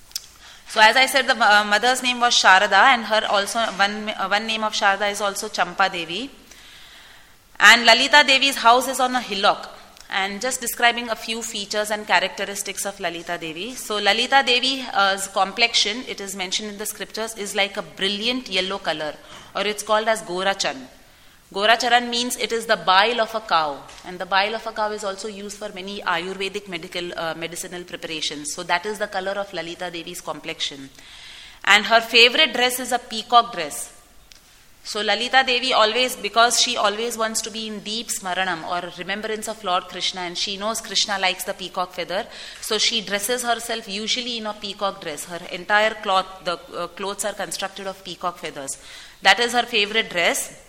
A: So as I said, the uh, mother's name was Sharada, and her also, one, uh, one name of Sharada is also Champa Devi. And Lalita Devi's house is on a hillock. And just describing a few features and characteristics of Lalita Devi. So Lalita Devi's complexion, it is mentioned in the scriptures, is like a brilliant yellow color, or it's called as Gorachan. Goracharan means it is the bile of a cow, and the bile of a cow is also used for many Ayurvedic medical uh, medicinal preparations. So that is the color of Lalita Devi's complexion. And her favorite dress is a peacock dress. So Lalita Devi always, because she always wants to be in deep smaranam or remembrance of Lord Krishna, and she knows Krishna likes the peacock feather, so she dresses herself usually in a peacock dress. Her entire cloth, the uh, clothes are constructed of peacock feathers. That is her favorite dress.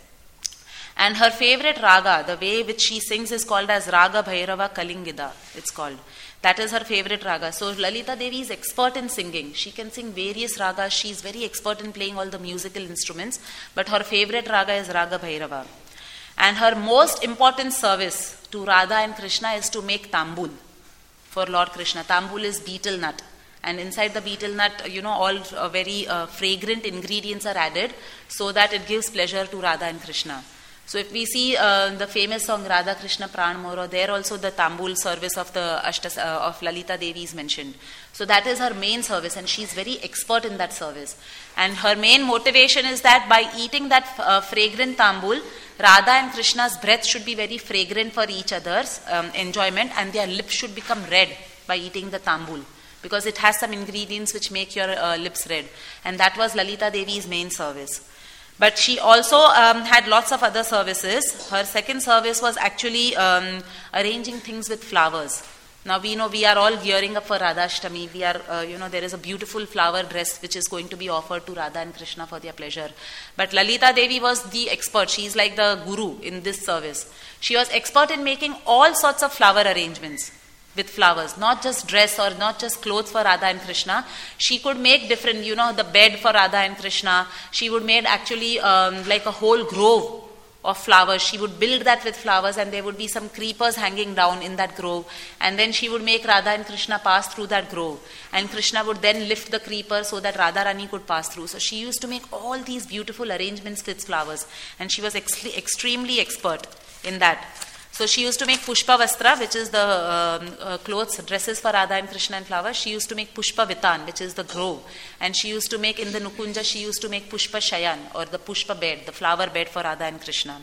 A: And her favorite raga, the way which she sings, is called as Raga Bhairava Kalingida, it's called. That is her favorite raga. So Lalita Devi is expert in singing. She can sing various ragas. She is very expert in playing all the musical instruments. But her favorite raga is Raga Bhairava. And her most important service to Radha and Krishna is to make tambul for Lord Krishna. Tambul is betel nut. And inside the betel nut, you know, all uh, very uh, fragrant ingredients are added so that it gives pleasure to Radha and Krishna. So if we see uh, the famous song Radha Krishna Pran Moro, there also the tambul service of the Ashtas, uh, of Lalita Devi is mentioned. So that is her main service, and she is very expert in that service. And her main motivation is that by eating that uh, fragrant tambul, Radha and Krishna's breath should be very fragrant for each other's um, enjoyment, and their lips should become red by eating the tambul, because it has some ingredients which make your uh, lips red. And that was Lalita Devi's main service. But she also um, had lots of other services. Her second service was actually um, arranging things with flowers. Now we know we are all gearing up for Radhashtami. We are, uh, you know, there is a beautiful flower dress which is going to be offered to Radha and Krishna for their pleasure. But Lalita Devi was the expert. She is like the guru in this service. She was expert in making all sorts of flower arrangements with flowers, not just dress or not just clothes for Radha and Krishna. She could make different, you know, the bed for Radha and Krishna. She would make actually um, like a whole grove of flowers. She would build that with flowers, and there would be some creepers hanging down in that grove. And then she would make Radha and Krishna pass through that grove. And Krishna would then lift the creeper so that Radha Rani could pass through. So she used to make all these beautiful arrangements with flowers. And she was ex- extremely expert in that. So she used to make Pushpa Vastra, which is the um, uh, clothes, dresses for Radha and Krishna and flowers. She used to make Pushpa Vitan, which is the grove. And she used to make, in the Nukunja, she used to make Pushpa Shayan, or the Pushpa bed, the flower bed for Radha and Krishna.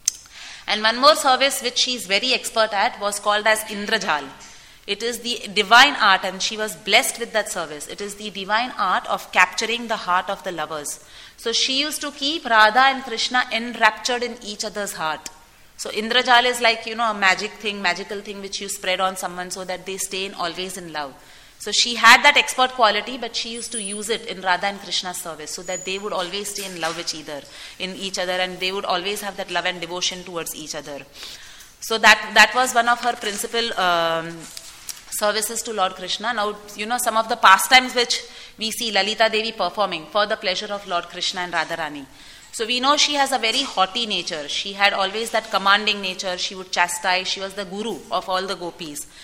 A: And one more service which she is very expert at was called as Indrajal. It is the divine art, and she was blessed with that service. It is the divine art of capturing the heart of the lovers. So she used to keep Radha and Krishna enraptured in each other's heart. So Indrajal is like, you know, a magic thing, magical thing which you spread on someone so that they stay in, always in love. So she had that expert quality, but she used to use it in Radha and Krishna's service so that they would always stay in love with either, in each other, and they would always have that love and devotion towards each other. So that, that was one of her principal um, services to Lord Krishna. Now, you know, some of the pastimes which we see Lalita Devi performing for the pleasure of Lord Krishna and Radharani. So we know she has a very haughty nature. She had always that commanding nature. She would chastise. She was the guru of all the gopis.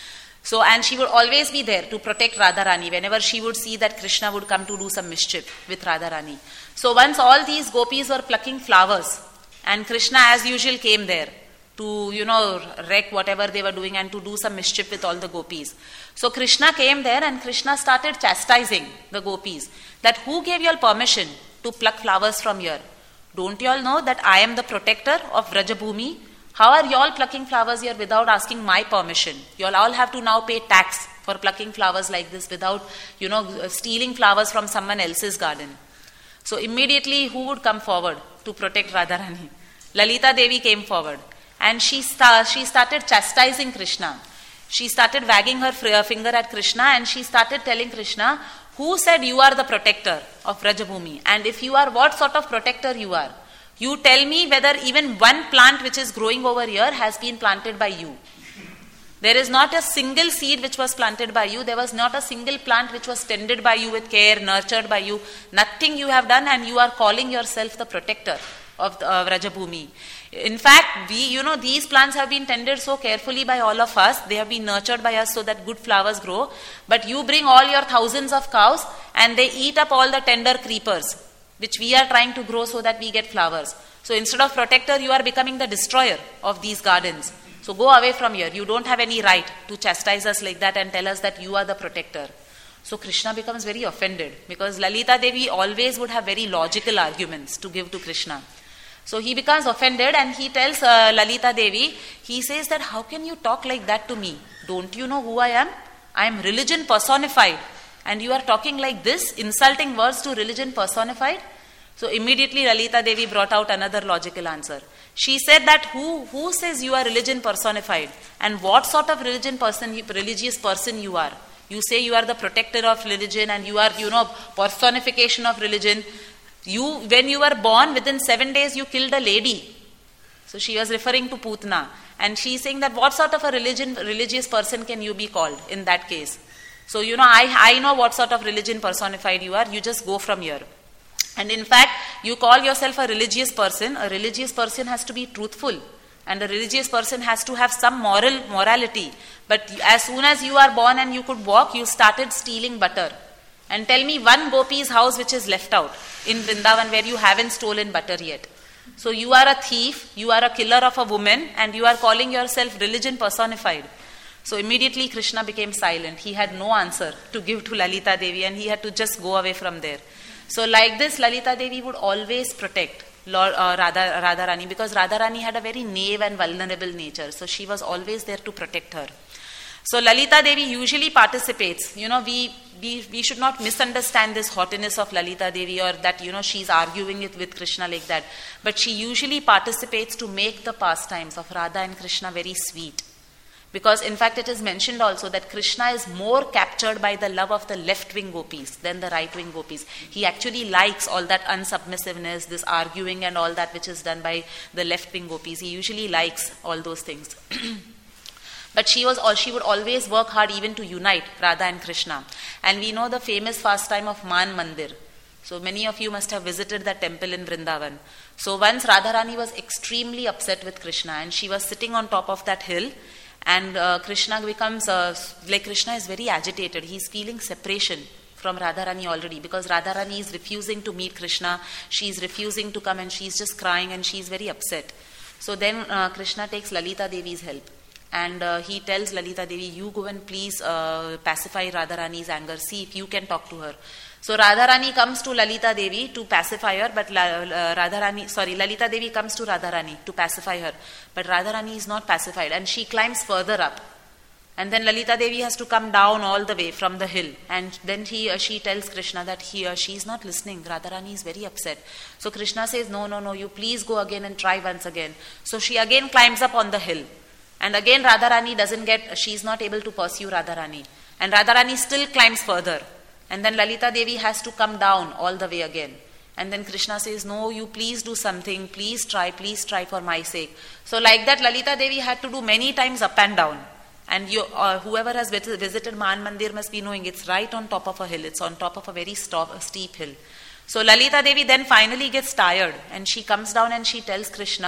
A: So, and she would always be there to protect Radharani whenever she would see that Krishna would come to do some mischief with Radharani. So once all these gopis were plucking flowers, and Krishna as usual came there to, you know, wreck whatever they were doing and to do some mischief with all the gopis. So Krishna came there and Krishna started chastising the gopis that who gave you all permission to pluck flowers from here? Don't you all know that I am the protector of Vrajabhumi? How are you all plucking flowers here without asking my permission? You all all have to now pay tax for plucking flowers like this without, you know, stealing flowers from someone else's garden. So immediately who would come forward to protect Radharani? Lalita Devi came forward and she, sta- she started chastising Krishna. She started wagging her finger at Krishna and she started telling Krishna, who said you are the protector of Vrajabhumi? And if you are, what sort of protector you are? You tell me whether even one plant which is growing over here has been planted by you. There is not a single seed which was planted by you. There was not a single plant which was tended by you with care, nurtured by you. Nothing you have done, and you are calling yourself the protector of the, uh, Vrajabhumi. In fact, we, you know, these plants have been tended so carefully by all of us. They have been nurtured by us so that good flowers grow. But you bring all your thousands of cows and they eat up all the tender creepers, which we are trying to grow so that we get flowers. So instead of protector, you are becoming the destroyer of these gardens. So go away from here. You don't have any right to chastise us like that and tell us that you are the protector. So Krishna becomes very offended because Lalita Devi always would have very logical arguments to give to Krishna. So he becomes offended and he tells uh, Lalita Devi, he says that how can you talk like that to me? Don't you know who I am? I am religion personified. And you are talking like this, insulting words to religion personified? So immediately Lalita Devi brought out another logical answer. She said that who, who says you are religion personified? And what sort of religion person, religious person you are? You say you are the protector of religion and you are, you know, personification of religion. You, when you were born, within seven days you killed a lady. So she was referring to Putna. And she is saying that what sort of a religion, religious person can you be called in that case? So, you know, I, I know what sort of religion personified you are. You just go from here. And in fact, you call yourself a religious person. A religious person has to be truthful. And a religious person has to have some moral morality. But as soon as you are born and you could walk, you started stealing butter. And tell me one gopi's house which is left out in Vrindavan where you haven't stolen butter yet. So you are a thief, you are a killer of a woman, and you are calling yourself religion personified. So immediately Krishna became silent. He had no answer to give to Lalita Devi and he had to just go away from there. So like this, Lalita Devi would always protect Lord, uh, Radha, Radharani because Radharani had a very naive and vulnerable nature. So she was always there to protect her. So Lalita Devi usually participates. You know, we, we, we should not misunderstand this haughtiness of Lalita Devi or that, you know, she's arguing it with Krishna like that. But she usually participates to make the pastimes of Radha and Krishna very sweet. Because in fact it is mentioned also that Krishna is more captured by the love of the left-wing gopis than the right-wing gopis. He actually likes all that unsubmissiveness, this arguing and all that which is done by the left-wing gopis. He usually likes all those things. But she was, she would always work hard even to unite Radha and Krishna. And we know the famous pastime of Man Mandir. So many of you must have visited that temple in Vrindavan. So once Radharani was extremely upset with Krishna and she was sitting on top of that hill. And uh, Krishna becomes, uh, like Krishna is very agitated. He's feeling separation from Radharani already because Radharani is refusing to meet Krishna. She's refusing to come and she's just crying and she's very upset. So then uh, Krishna takes Lalita Devi's help. And uh, he tells Lalita Devi, you go and please uh, pacify Radharani's anger. See if you can talk to her. So Radharani comes to Lalita Devi to pacify her, but La, uh, Radharani, sorry, Lalita Devi comes to Radharani to pacify her. But Radharani is not pacified and she climbs further up. And then Lalita Devi has to come down all the way from the hill. And then he, uh, she tells Krishna that he, uh, she is not listening. Radharani is very upset. So Krishna says, no, no, no, you please go again and try once again. So she again climbs up on the hill. And again Radharani doesn't get, she is not able to pursue Radharani. And Radharani still climbs further. And then Lalita Devi has to come down all the way again. And then Krishna says, no, you please do something. Please try, please try for my sake. So like that, Lalita Devi had to do many times up and down. And you, uh, whoever has visited Man Mandir must be knowing it's right on top of a hill. It's on top of a very stop, steep hill. So Lalita Devi then finally gets tired. And she comes down and she tells Krishna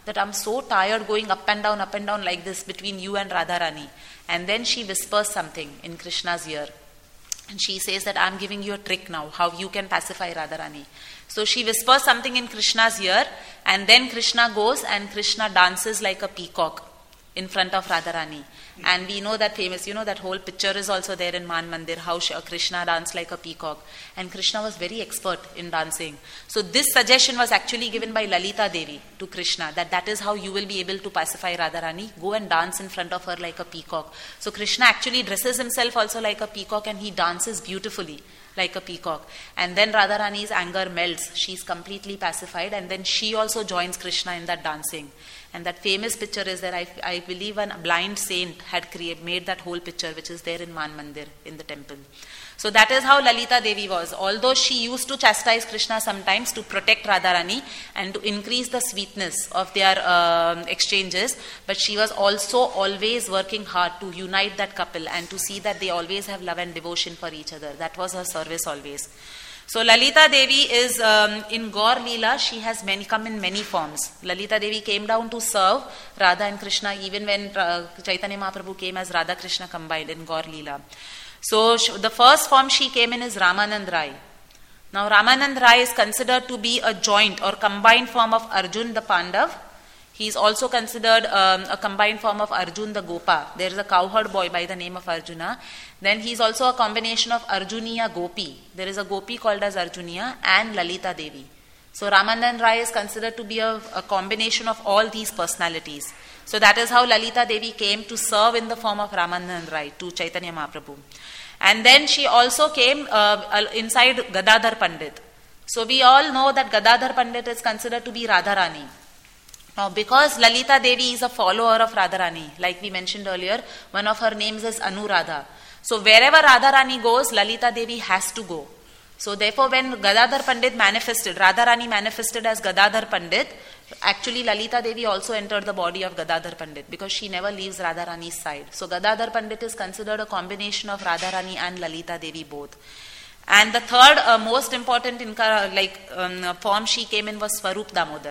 A: that I'm so tired going up and down, up and down like this between you and Radharani. And then she whispers something in Krishna's ear. And she says that I'm giving you a trick now, how you can pacify Radharani. So she whispers something in Krishna's ear, and then Krishna goes and Krishna dances like a peacock in front of Radharani. And we know that famous, you know, that whole picture is also there in Man Mandir, how Krishna danced like a peacock. And Krishna was very expert in dancing. So this suggestion was actually given by Lalita Devi to Krishna, that that is how you will be able to pacify Radharani. Go and dance in front of her like a peacock. So Krishna actually dresses himself also like a peacock, and he dances beautifully like a peacock. And then Radharani's anger melts. She's completely pacified, and then she also joins Krishna in that dancing. And that famous picture is there. I, I believe a blind saint had create, made that whole picture, which is there in Man Mandir, in the temple. So that is how Lalita Devi was. Although she used to chastise Krishna sometimes to protect Radharani and to increase the sweetness of their uh, exchanges, but she was also always working hard to unite that couple and to see that they always have love and devotion for each other. That was her service always. So Lalita Devi is, um, in Gaur Leela, she has many, come in many forms. Lalita Devi came down to serve Radha and Krishna even when uh, Chaitanya Mahaprabhu came as Radha Krishna combined in Gaur Leela. So sh- the first form she came in is Ramanand Rai. Now Ramanand Rai is considered to be a joint or combined form of Arjun the Pandav. He is also considered um, a combined form of Arjun the Gopa. There is a cowherd boy by the name of Arjuna. Then he is also a combination of Arjuniya Gopi. There is a Gopi called as Arjuniya and Lalita Devi. So Ramanand Rai is considered to be a, a combination of all these personalities. So that is how Lalita Devi came to serve in the form of Ramanand Rai to Chaitanya Mahaprabhu. And then she also came uh, inside Gadadhar Pandit. So we all know that Gadadhar Pandit is considered to be Radharani. Now, because Lalita Devi is a follower of Radharani, like we mentioned earlier, one of her names is Anuradha. So, wherever Radharani goes, Lalita Devi has to go. So, therefore, when Gadadhar Pandit manifested, Radharani manifested as Gadadhar Pandit, actually Lalita Devi also entered the body of Gadadhar Pandit because she never leaves Radharani's side. So, Gadadhar Pandit is considered a combination of Radharani and Lalita Devi both. And the third uh, most important inca- like um, form she came in was Swarup Damodar.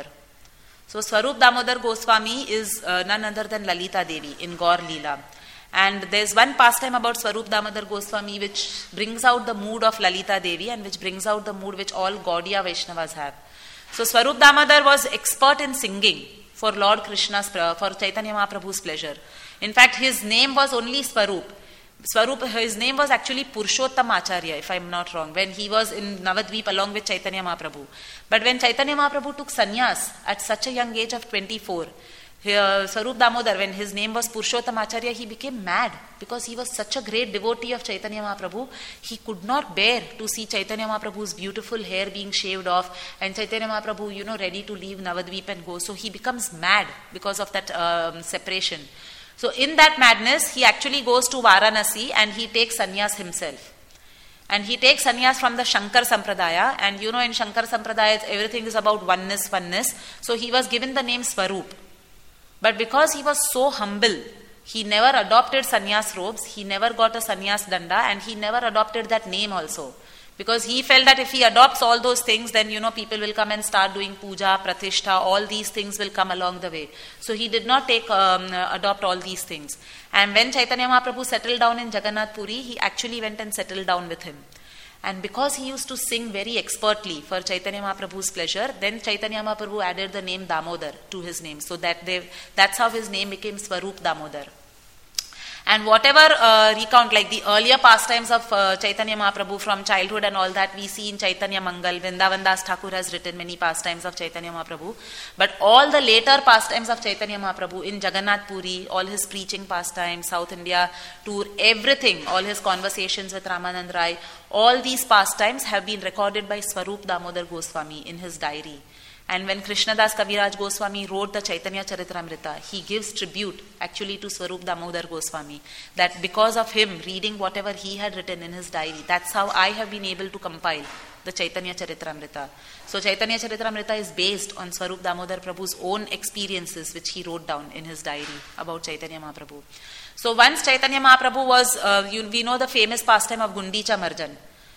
A: So Swarup Damodar Goswami is uh, none other than Lalita Devi in Gaur Leela. And there's one pastime about Swarup Damodar Goswami which brings out the mood of Lalita Devi and which brings out the mood which all Gaudiya Vaishnavas have. So Swarup Damodar was expert in singing for Lord Krishna's, for Chaitanya Mahaprabhu's pleasure. In fact, his name was only Swarup. Swarup, his name was actually Purushottam Acharya, if I'm not wrong, when he was in Navadvip along with Chaitanya Mahaprabhu. But when Chaitanya Mahaprabhu took sannyas at such a young age of twenty-four, uh, Swarup Damodar, when his name was Purushottam Acharya, he became mad because he was such a great devotee of Chaitanya Mahaprabhu. He could not bear to see Chaitanya Mahaprabhu's beautiful hair being shaved off and Chaitanya Mahaprabhu, you know, ready to leave Navadvip and go. So he becomes mad because of that um, separation. So in that madness, he actually goes to Varanasi and he takes sannyas himself. And he takes sannyas from the Shankar Sampradaya. And you know, in Shankar Sampradaya, everything is about oneness, oneness. So he was given the name Swarup. But because he was so humble, he never adopted sannyas robes, he never got a sannyas danda, and he never adopted that name also. Because he felt that if he adopts all those things, then, you know, people will come and start doing puja, pratishtha, all these things will come along the way. So he did not take um, adopt all these things. And when Chaitanya Mahaprabhu settled down in Jagannath Puri, he actually went and settled down with him. And because he used to sing very expertly for Chaitanya Mahaprabhu's pleasure, then Chaitanya Mahaprabhu added the name Damodar to his name. So that they, that's how his name became Swarup Damodar. And whatever uh, recount, like the earlier pastimes of uh, Chaitanya Mahaprabhu from childhood and all that, we see in Chaitanya Mangal. Vrindavan Das Thakur has written many pastimes of Chaitanya Mahaprabhu. But all the later pastimes of Chaitanya Mahaprabhu in Jagannath Puri, all his preaching pastimes, South India tour, everything, all his conversations with Ramanand Rai, all these pastimes have been recorded by Swarup Damodar Goswami in his diary. And when Krishnadas Kaviraj Goswami wrote the Chaitanya Charitamrita, he gives tribute actually to Swarup Damodar Goswami. That because of him reading whatever he had written in his diary, that's how I have been able to compile the Chaitanya Charitamrita. So Chaitanya Charitamrita is based on Swarup Damodar Prabhu's own experiences which he wrote down in his diary about Chaitanya Mahaprabhu. So once Chaitanya Mahaprabhu was, uh, you, we know the famous pastime of Gundicha Marjan.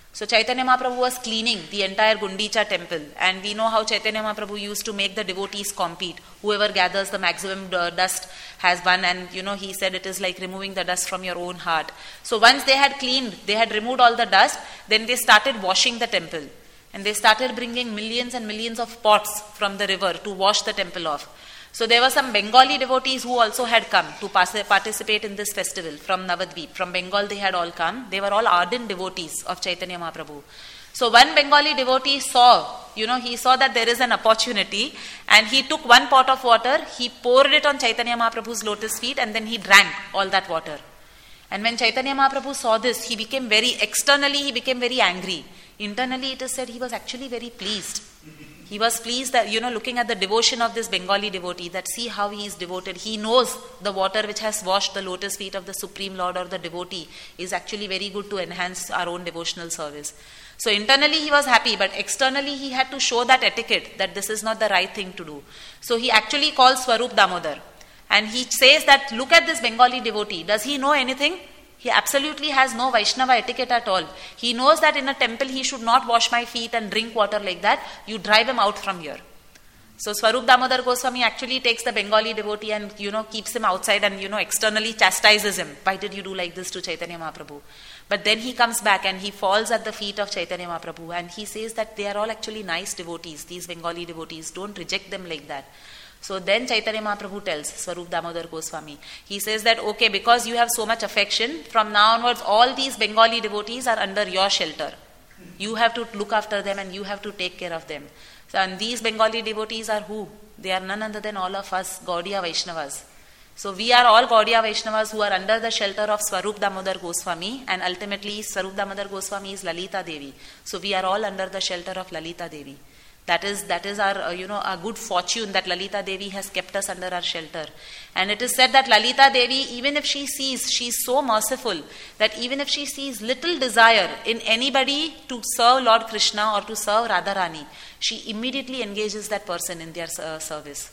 A: So Chaitanya Mahaprabhu was cleaning the entire Gundicha temple, and we know how Chaitanya Mahaprabhu used to make the devotees compete. Whoever gathers the maximum uh, dust has won, and you know, he said it is like removing the dust from your own heart. So once they had cleaned, they had removed all the dust, then they started washing the temple. And they started bringing millions and millions of pots from the river to wash the temple off. So there were some Bengali devotees who also had come to participate in this festival from Navadvip. From Bengal they had all come. They were all ardent devotees of Chaitanya Mahaprabhu. So one Bengali devotee saw, you know, he saw that there is an opportunity, and he took one pot of water, he poured it on Chaitanya Mahaprabhu's lotus feet, and then he drank all that water. And when Chaitanya Mahaprabhu saw this, he became very, externally he became very angry. Internally it is said he was actually very pleased. He was pleased that, you know, looking at the devotion of this Bengali devotee, that see how he is devoted. He knows the water which has washed the lotus feet of the Supreme Lord or the devotee is actually very good to enhance our own devotional service. So internally he was happy, but externally he had to show that etiquette, that this is not the right thing to do. So he actually calls Swarup Damodar. And he says that, look at this Bengali devotee. Does he know anything? He absolutely has no Vaishnava etiquette at all. He knows that in a temple he should not wash my feet and drink water like that. You drive him out from here. So Swarup Damodar Goswami actually takes the Bengali devotee and, you know, keeps him outside and, you know, externally chastises him. Why did you do like this to Chaitanya Mahaprabhu? But then he comes back and he falls at the feet of Chaitanya Mahaprabhu, and he says that they are all actually nice devotees, these Bengali devotees. Don't reject them like that. So then Chaitanya Mahaprabhu tells Swarup Damodar Goswami, he says that, okay, because you have so much affection, from now onwards all these Bengali devotees are under your shelter. You have to look after them and you have to take care of them. So, and these Bengali devotees are who? They are none other than all of us Gaudiya Vaishnavas. So we are all Gaudiya Vaishnavas who are under the shelter of Swarup Damodar Goswami, and ultimately Swarup Damodar Goswami is Lalita Devi. So we are all under the shelter of Lalita Devi. That is, that is our, uh, you know, a good fortune that Lalita Devi has kept us under our shelter. And it is said that Lalita Devi, even if she sees, she is so merciful that even if she sees little desire in anybody to serve Lord Krishna or to serve Radharani, she immediately engages that person in their uh, service.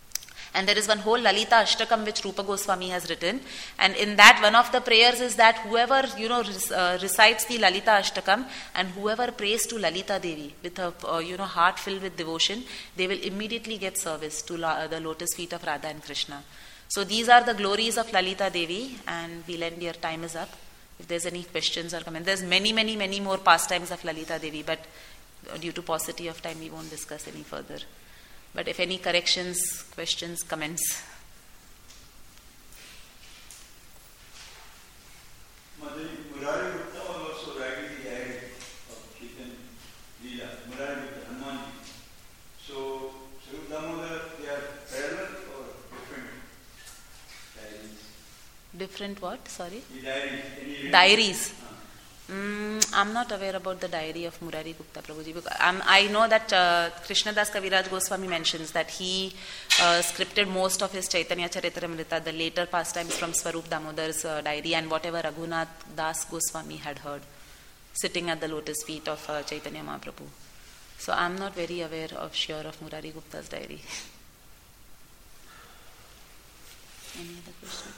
A: And there is one whole Lalita Ashtakam which Rupa Goswami has written. And in that, one of the prayers is that whoever, you know, uh, recites the Lalita Ashtakam and whoever prays to Lalita Devi with a, uh, you know, heart filled with devotion, they will immediately get service to la- uh, the lotus feet of Radha and Krishna. So these are the glories of Lalita Devi, and we'll end here. Time is up. If there's any questions or comments. There's many, many, many more pastimes of Lalita Devi, but due to paucity of time, we won't discuss any further. But if any corrections, questions, comments.
B: Murari Gupta was also writing the diary of Chaitanya Leela. Murari Gupta, Hanumanji. So, Swarup Damodar, they are parallel or different diaries?
A: Different what? Sorry?
B: The diaries. Any
A: diaries. Mm, I'm not aware about the diary of Murari Gupta Prabhuji. Um, I know that uh, Krishnadas Kaviraj Goswami mentions that he uh, scripted most of his Chaitanya Charitamrita, the later pastimes, from Swarup Damodar's uh, diary and whatever Raghunath Das Goswami had heard, sitting at the lotus feet of uh, Chaitanya Mahaprabhu. So I'm not very aware of sure of Murari Gupta's diary. Any other questions?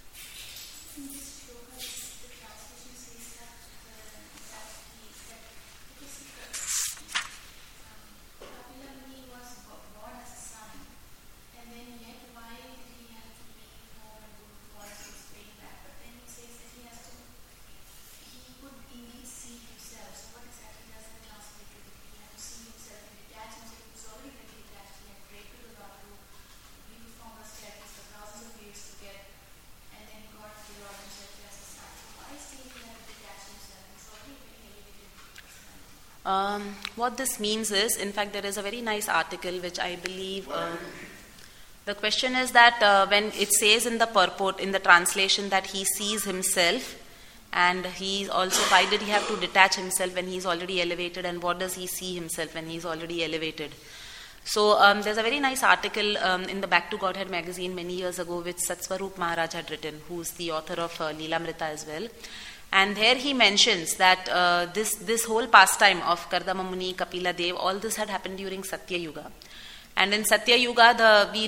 A: Um, what this means is, in fact, there is a very nice article which I believe, uh, the question is that uh, when it says in the purport, in the translation, that he sees himself, and he also, why did he have to detach himself when he is already elevated, and what does he see himself when he is already elevated? So um, there's a very nice article um, in the Back to Godhead magazine many years ago which Satswarup Maharaj had written, who's the author of uh, Leelamrita as well. And there he mentions that uh, this, this whole pastime of Kardama Muni, Kapila Dev, all this had happened during Satya Yuga. And in Satya Yuga, the, we know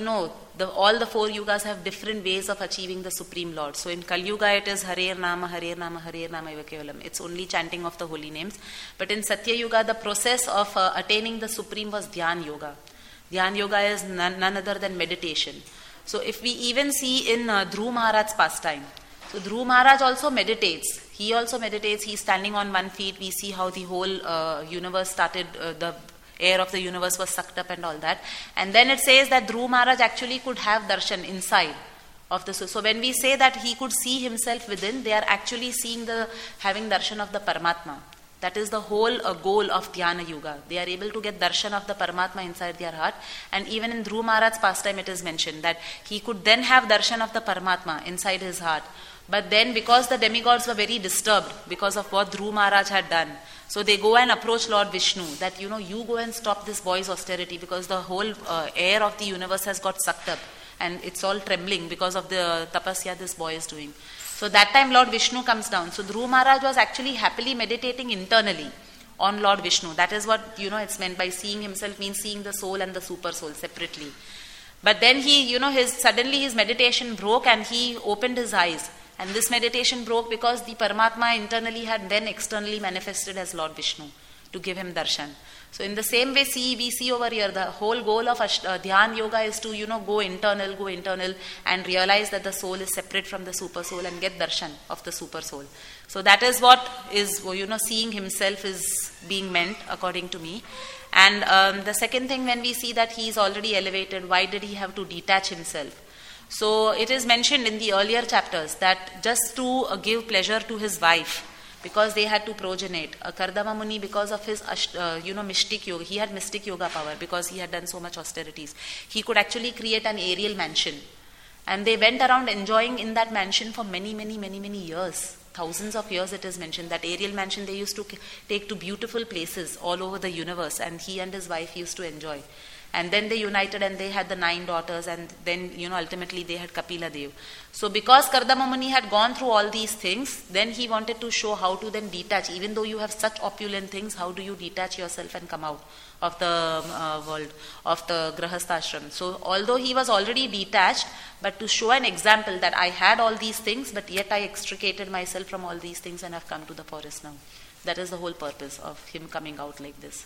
A: The, all the four yugas have different ways of achieving the Supreme Lord. So in Kali Yuga it is Harer Nama, Harer Nama, Harer Nama Eva Kevalam. It's only chanting of the holy names. But in Satya Yuga the process of uh, attaining the Supreme was Dhyan Yoga. Dhyan Yoga is none, none other than meditation. So if we even see in uh, Dhruv Maharaj's pastime, so Dhruv Maharaj also meditates. He also meditates. He's standing on one feet. We see how the whole uh, universe started, uh, the air of the universe was sucked up and all that. And then it says that Dhruv Maharaj actually could have darshan inside of the soul. So when we say that he could see himself within, they are actually seeing the, having darshan of the Paramatma. That is the whole uh, goal of Dhyana Yuga. They are able to get darshan of the Paramatma inside their heart. And even in Dhruv Maharaj's pastime it is mentioned that he could then have darshan of the Paramatma inside his heart. But then because the demigods were very disturbed because of what Dhruv Maharaj had done, so they go and approach Lord Vishnu that, you know, you go and stop this boy's austerity because the whole uh, air of the universe has got sucked up and it's all trembling because of the tapasya this boy is doing. So that time Lord Vishnu comes down. So Dhruv Maharaj was actually happily meditating internally on Lord Vishnu. That is what, you know, it's meant by seeing himself means seeing the soul and the super soul separately. But then he, you know, his suddenly his meditation broke and he opened his eyes. And this meditation broke because the Paramatma internally had then externally manifested as Lord Vishnu to give him darshan. So in the same way, see, we see over here, the whole goal of uh, Dhyan Yoga is to, you know, go internal, go internal and realize that the soul is separate from the super soul and get darshan of the super soul. So that is what is, you know, seeing himself is being meant according to me. And um, the second thing, when we see that he is already elevated, why did he have to detach himself? So it is mentioned in the earlier chapters that just to uh, give pleasure to his wife, because they had to progenate. Uh, Kardama Muni, because of his uh, you know mystic yoga, he had mystic yoga power because he had done so much austerities. He could actually create an aerial mansion. And they went around enjoying in that mansion for many, many, many, many years. Thousands of years it is mentioned. That aerial mansion they used to take to beautiful places all over the universe, and he and his wife used to enjoy. And then they united and they had the nine daughters, and then, you know, ultimately they had Kapila Dev. So because Kardama Muni had gone through all these things, then he wanted to show how to then detach. Even though you have such opulent things, how do you detach yourself and come out of the uh, world, of the Grahastha ashram? So although he was already detached, but to show an example that I had all these things, but yet I extricated myself from all these things and have come to the forest now. That is the whole purpose of him coming out like this.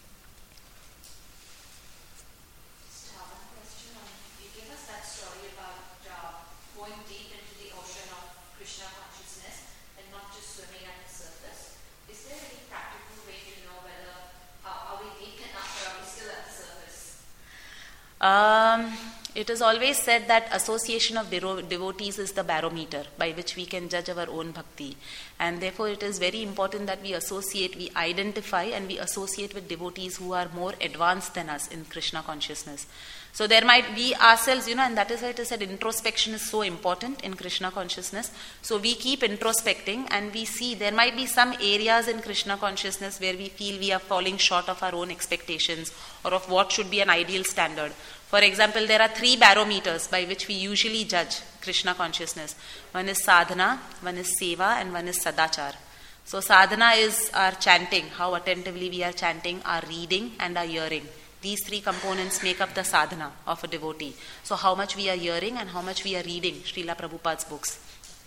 A: Um, it is always said that association of devo- devotees is the barometer by which we can judge our own bhakti. And therefore it is very important that we associate, we identify and we associate with devotees who are more advanced than us in Krishna consciousness. So there might be ourselves, you know, and that is why it is said introspection is so important in Krishna consciousness. So we keep introspecting and we see there might be some areas in Krishna consciousness where we feel we are falling short of our own expectations or of what should be an ideal standard. For example, there are three barometers by which we usually judge Krishna consciousness. One is sadhana, one is seva, and one is sadachar. So sadhana is our chanting, how attentively we are chanting, our reading and our hearing. These three components make up the sadhana of a devotee. So how much we are hearing and how much we are reading Srila Prabhupada's books.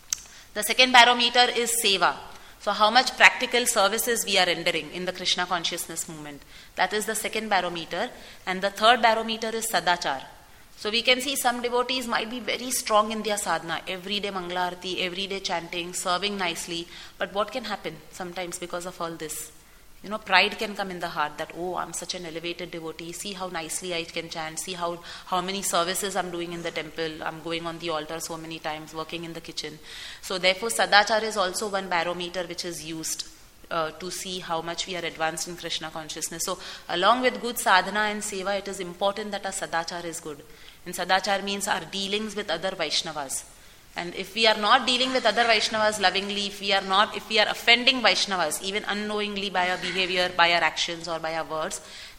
A: The second barometer is seva. So how much practical services we are rendering in the Krishna consciousness movement. That is the second barometer. And the third barometer is sadachar. So we can see some devotees might be very strong in their sadhana, everyday Mangala-arati, everyday chanting, serving nicely. But what can happen sometimes because of all this? You know, pride can come in the heart that, oh, I'm such an elevated devotee. See how nicely I can chant. See how, how many services I'm doing in the temple. I'm going on the altar so many times, working in the kitchen. So therefore, sadachar is also one barometer which is used uh, to see how much we are advanced in Krishna consciousness. So along with good sadhana and seva, it is important that our sadachar is good. And sadachar means our dealings with other Vaishnavas. And if we are not dealing with other Vaishnavas lovingly, if we are not, if we are offending Vaishnavas, even unknowingly by our behavior, by our actions or by our words,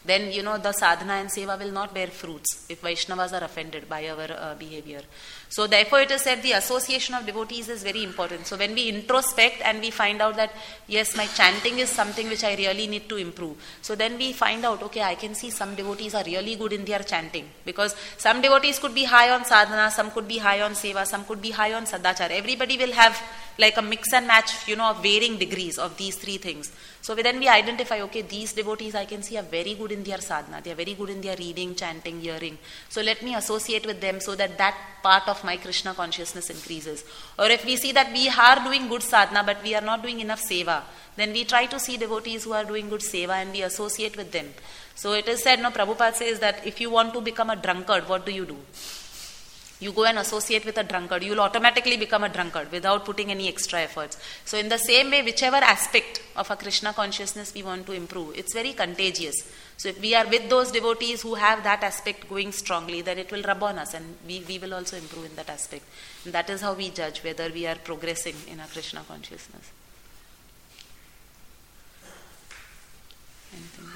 A: then, you know, the sadhana and seva will not bear fruits if Vaishnavas are offended by our uh, behavior. So therefore it is said the association of devotees is very important. So when we introspect and we find out that, yes, my chanting is something which I really need to improve. So then we find out, okay, I can see some devotees are really good in their chanting. Because some devotees could be high on sadhana, some could be high on seva, some could be high on sadachara. Everybody will have like a mix and match, you know, of varying degrees of these three things. So then we identify, okay, these devotees I can see are very good in their sadhana. They are very good in their reading, chanting, hearing. So let me associate with them so that that part of my Krishna consciousness increases. Or if we see that we are doing good sadhana but we are not doing enough seva, then we try to see devotees who are doing good seva and we associate with them. So it is said, no, Prabhupada says that if you want to become a drunkard, what do you do? You go and associate with a drunkard, you will automatically become a drunkard without putting any extra efforts. So in the same way, whichever aspect of a Krishna consciousness we want to improve, it's very contagious. So if we are with those devotees who have that aspect going strongly, then it will rub on us and we, we will also improve in that aspect. And that is how we judge whether we are progressing in our Krishna consciousness. Anything else?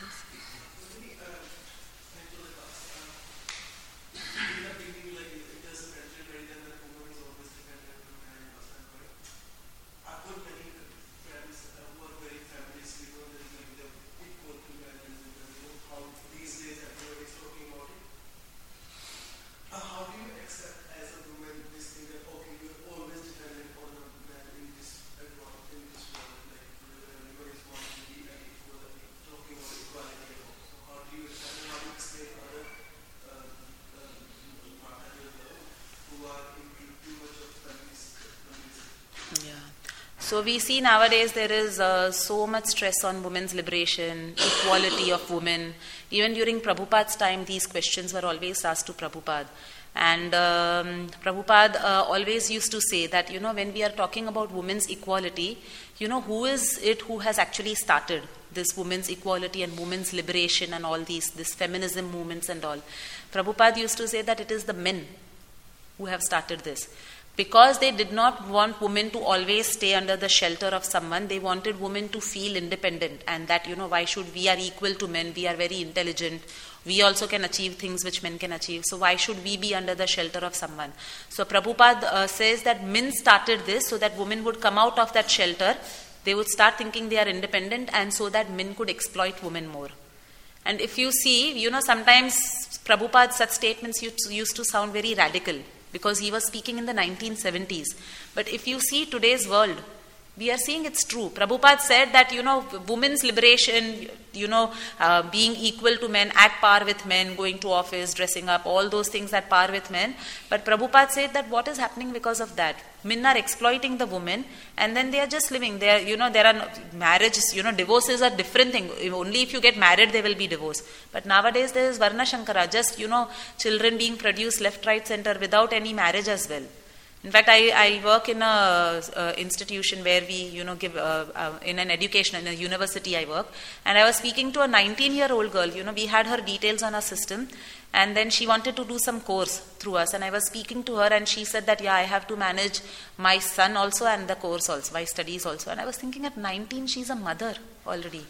A: So we see nowadays there is uh, so much stress on women's liberation, equality of women. Even during Prabhupada's time, these questions were always asked to Prabhupada. And um, Prabhupada uh, always used to say that, you know, when we are talking about women's equality, you know, who is it who has actually started this women's equality and women's liberation and all these, this feminism movements and all? Prabhupada used to say that it is the men who have started this. Because they did not want women to always stay under the shelter of someone, they wanted women to feel independent and that, you know, why should we are equal to men, we are very intelligent, we also can achieve things which men can achieve, so why should we be under the shelter of someone? So Prabhupada uh, says that men started this so that women would come out of that shelter, they would start thinking they are independent and so that men could exploit women more. And if you see, you know, sometimes Prabhupada's such statements used, used to sound very radical, because he was speaking in the nineteen seventies. But if you see today's world, we are seeing it's true. Prabhupada said that, you know, women's liberation, you know, uh, being equal to men, at par with men, going to office, dressing up, all those things at par with men. But Prabhupada said that what is happening because of that? Men are exploiting the women and then they are just living. They are, you know, there are no, marriages, you know, divorces are different thing. Only if you get married, there will be divorce. But nowadays there is Varna Shankara, just, you know, children being produced left, right, center without any marriage as well. In fact, I, I work in a uh, institution where we, you know, give, uh, uh, in an education, in a university I work. And I was speaking to a nineteen-year-old girl, you know, we had her details on our system. And then she wanted to do some course through us. And I was speaking to her and she said that, yeah, I have to manage my son also and the course also, my studies also. And I was thinking at nineteen, she's a mother already.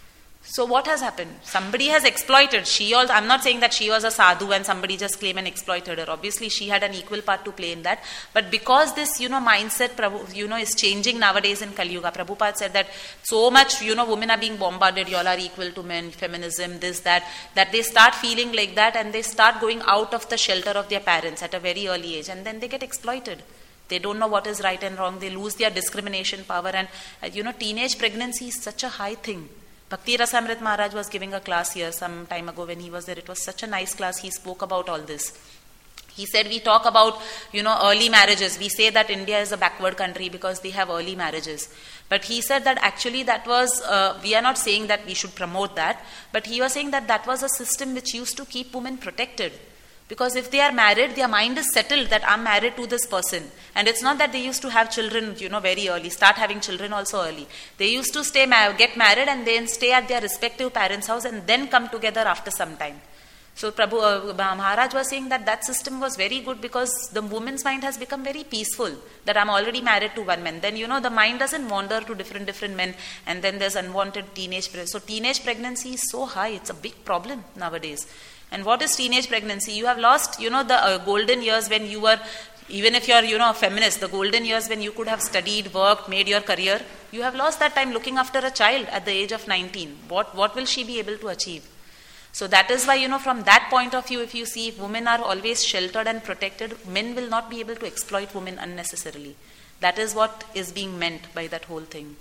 A: So what has happened? Somebody has exploited. She also, I'm not saying that she was a sadhu and somebody just came and exploited her. Obviously, she had an equal part to play in that. But because this, you know, mindset, you know, is changing nowadays in Kali Yuga, Prabhupada said that so much, you know, women are being bombarded, you all are equal to men, feminism, this, that, that they start feeling like that and they start going out of the shelter of their parents at a very early age and then they get exploited. They don't know what is right and wrong. They lose their discrimination power and, uh, you know, teenage pregnancy is such a high thing. Bhakti Rasamrit Maharaj was giving a class here some time ago when he was there. It was such a nice class. He spoke about all this. He said we talk about, you know, early marriages. We say that India is a backward country because they have early marriages. But he said that actually that was, uh, we are not saying that we should promote that. But he was saying that that was a system which used to keep women protected. Because if they are married, their mind is settled that I'm married to this person. And it's not that they used to have children, you know, very early, start having children also early. They used to stay, get married and then stay at their respective parents' house and then come together after some time. So Prabhu uh, Maharaj was saying that that system was very good because the woman's mind has become very peaceful, that I'm already married to one man. Then, you know, the mind doesn't wander to different, different men, and then there's unwanted teenage pregnancy. So teenage pregnancy is so high, it's a big problem nowadays. And what is teenage pregnancy? You have lost, you know, the uh, golden years when you were, even if you're, you know, a feminist, the golden years when you could have studied, worked, made your career, you have lost that time looking after a child at the age of nineteen. What, what will she be able to achieve? So that is why, you know, from that point of view, if you see, if women are always sheltered and protected, men will not be able to exploit women unnecessarily. That is what is being meant by that whole thing.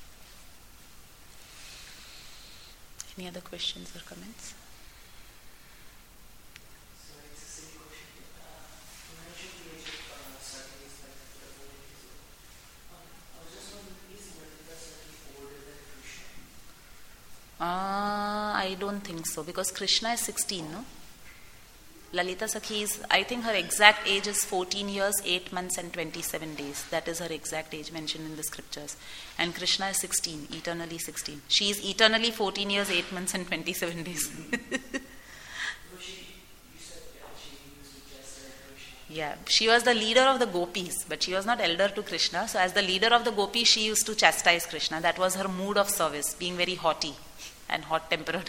A: Any other questions or comments? Uh, I don't think so, because Krishna is sixteen, no? Lalita Sakhi is, I think her exact age is fourteen years, eight months and twenty-seven days. That is her exact age mentioned in the scriptures. And Krishna is sixteen, eternally sixteen. She is eternally fourteen years, eight months and twenty-seven days. Yeah, she was the leader of the gopis, but she was not elder to Krishna. So as the leader of the gopis, she used to chastise Krishna. That was her mood of service, being very haughty and hot-tempered.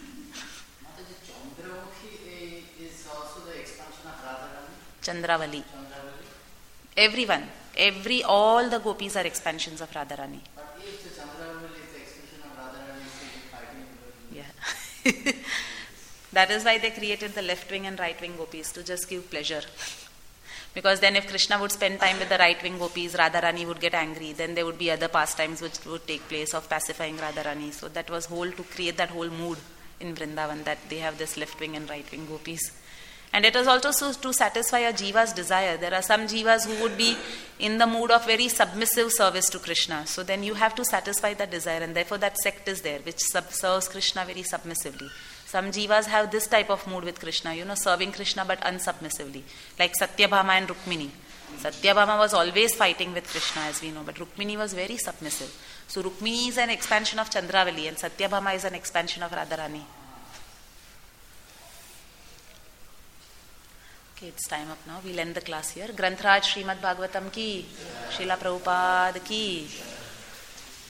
C: Chandravali is also the expansion of Radharani?
A: Chandravali. Chandravali. Everyone. Every, all the gopis are expansions of Radharani.
C: But if the Chandravali is the expansion of Radharani, is fighting?
A: Yeah. That is why they created the left-wing and right-wing gopis, to just give pleasure. Because then if Krishna would spend time with the right-wing gopis, Radharani would get angry. Then there would be other pastimes which would take place of pacifying Radharani. So that was whole to create that whole mood in Vrindavan, that they have this left-wing and right-wing gopis. And it is also so to satisfy a jiva's desire. There are some jivas who would be in the mood of very submissive service to Krishna. So then you have to satisfy that desire, and therefore that sect is there, which sub- serves Krishna very submissively. Some jivas have this type of mood with Krishna, you know, serving Krishna but unsubmissively. Like Satyabhama and Rukmini. Satyabhama was always fighting with Krishna, as we know, but Rukmini was very submissive. So Rukmini is an expansion of Chandravali and Satyabhama is an expansion of Radharani. Okay, it's time up now. We'll end the class here. Granth Raj Srimad Bhagavatam ki, Srila Prabhupada ki.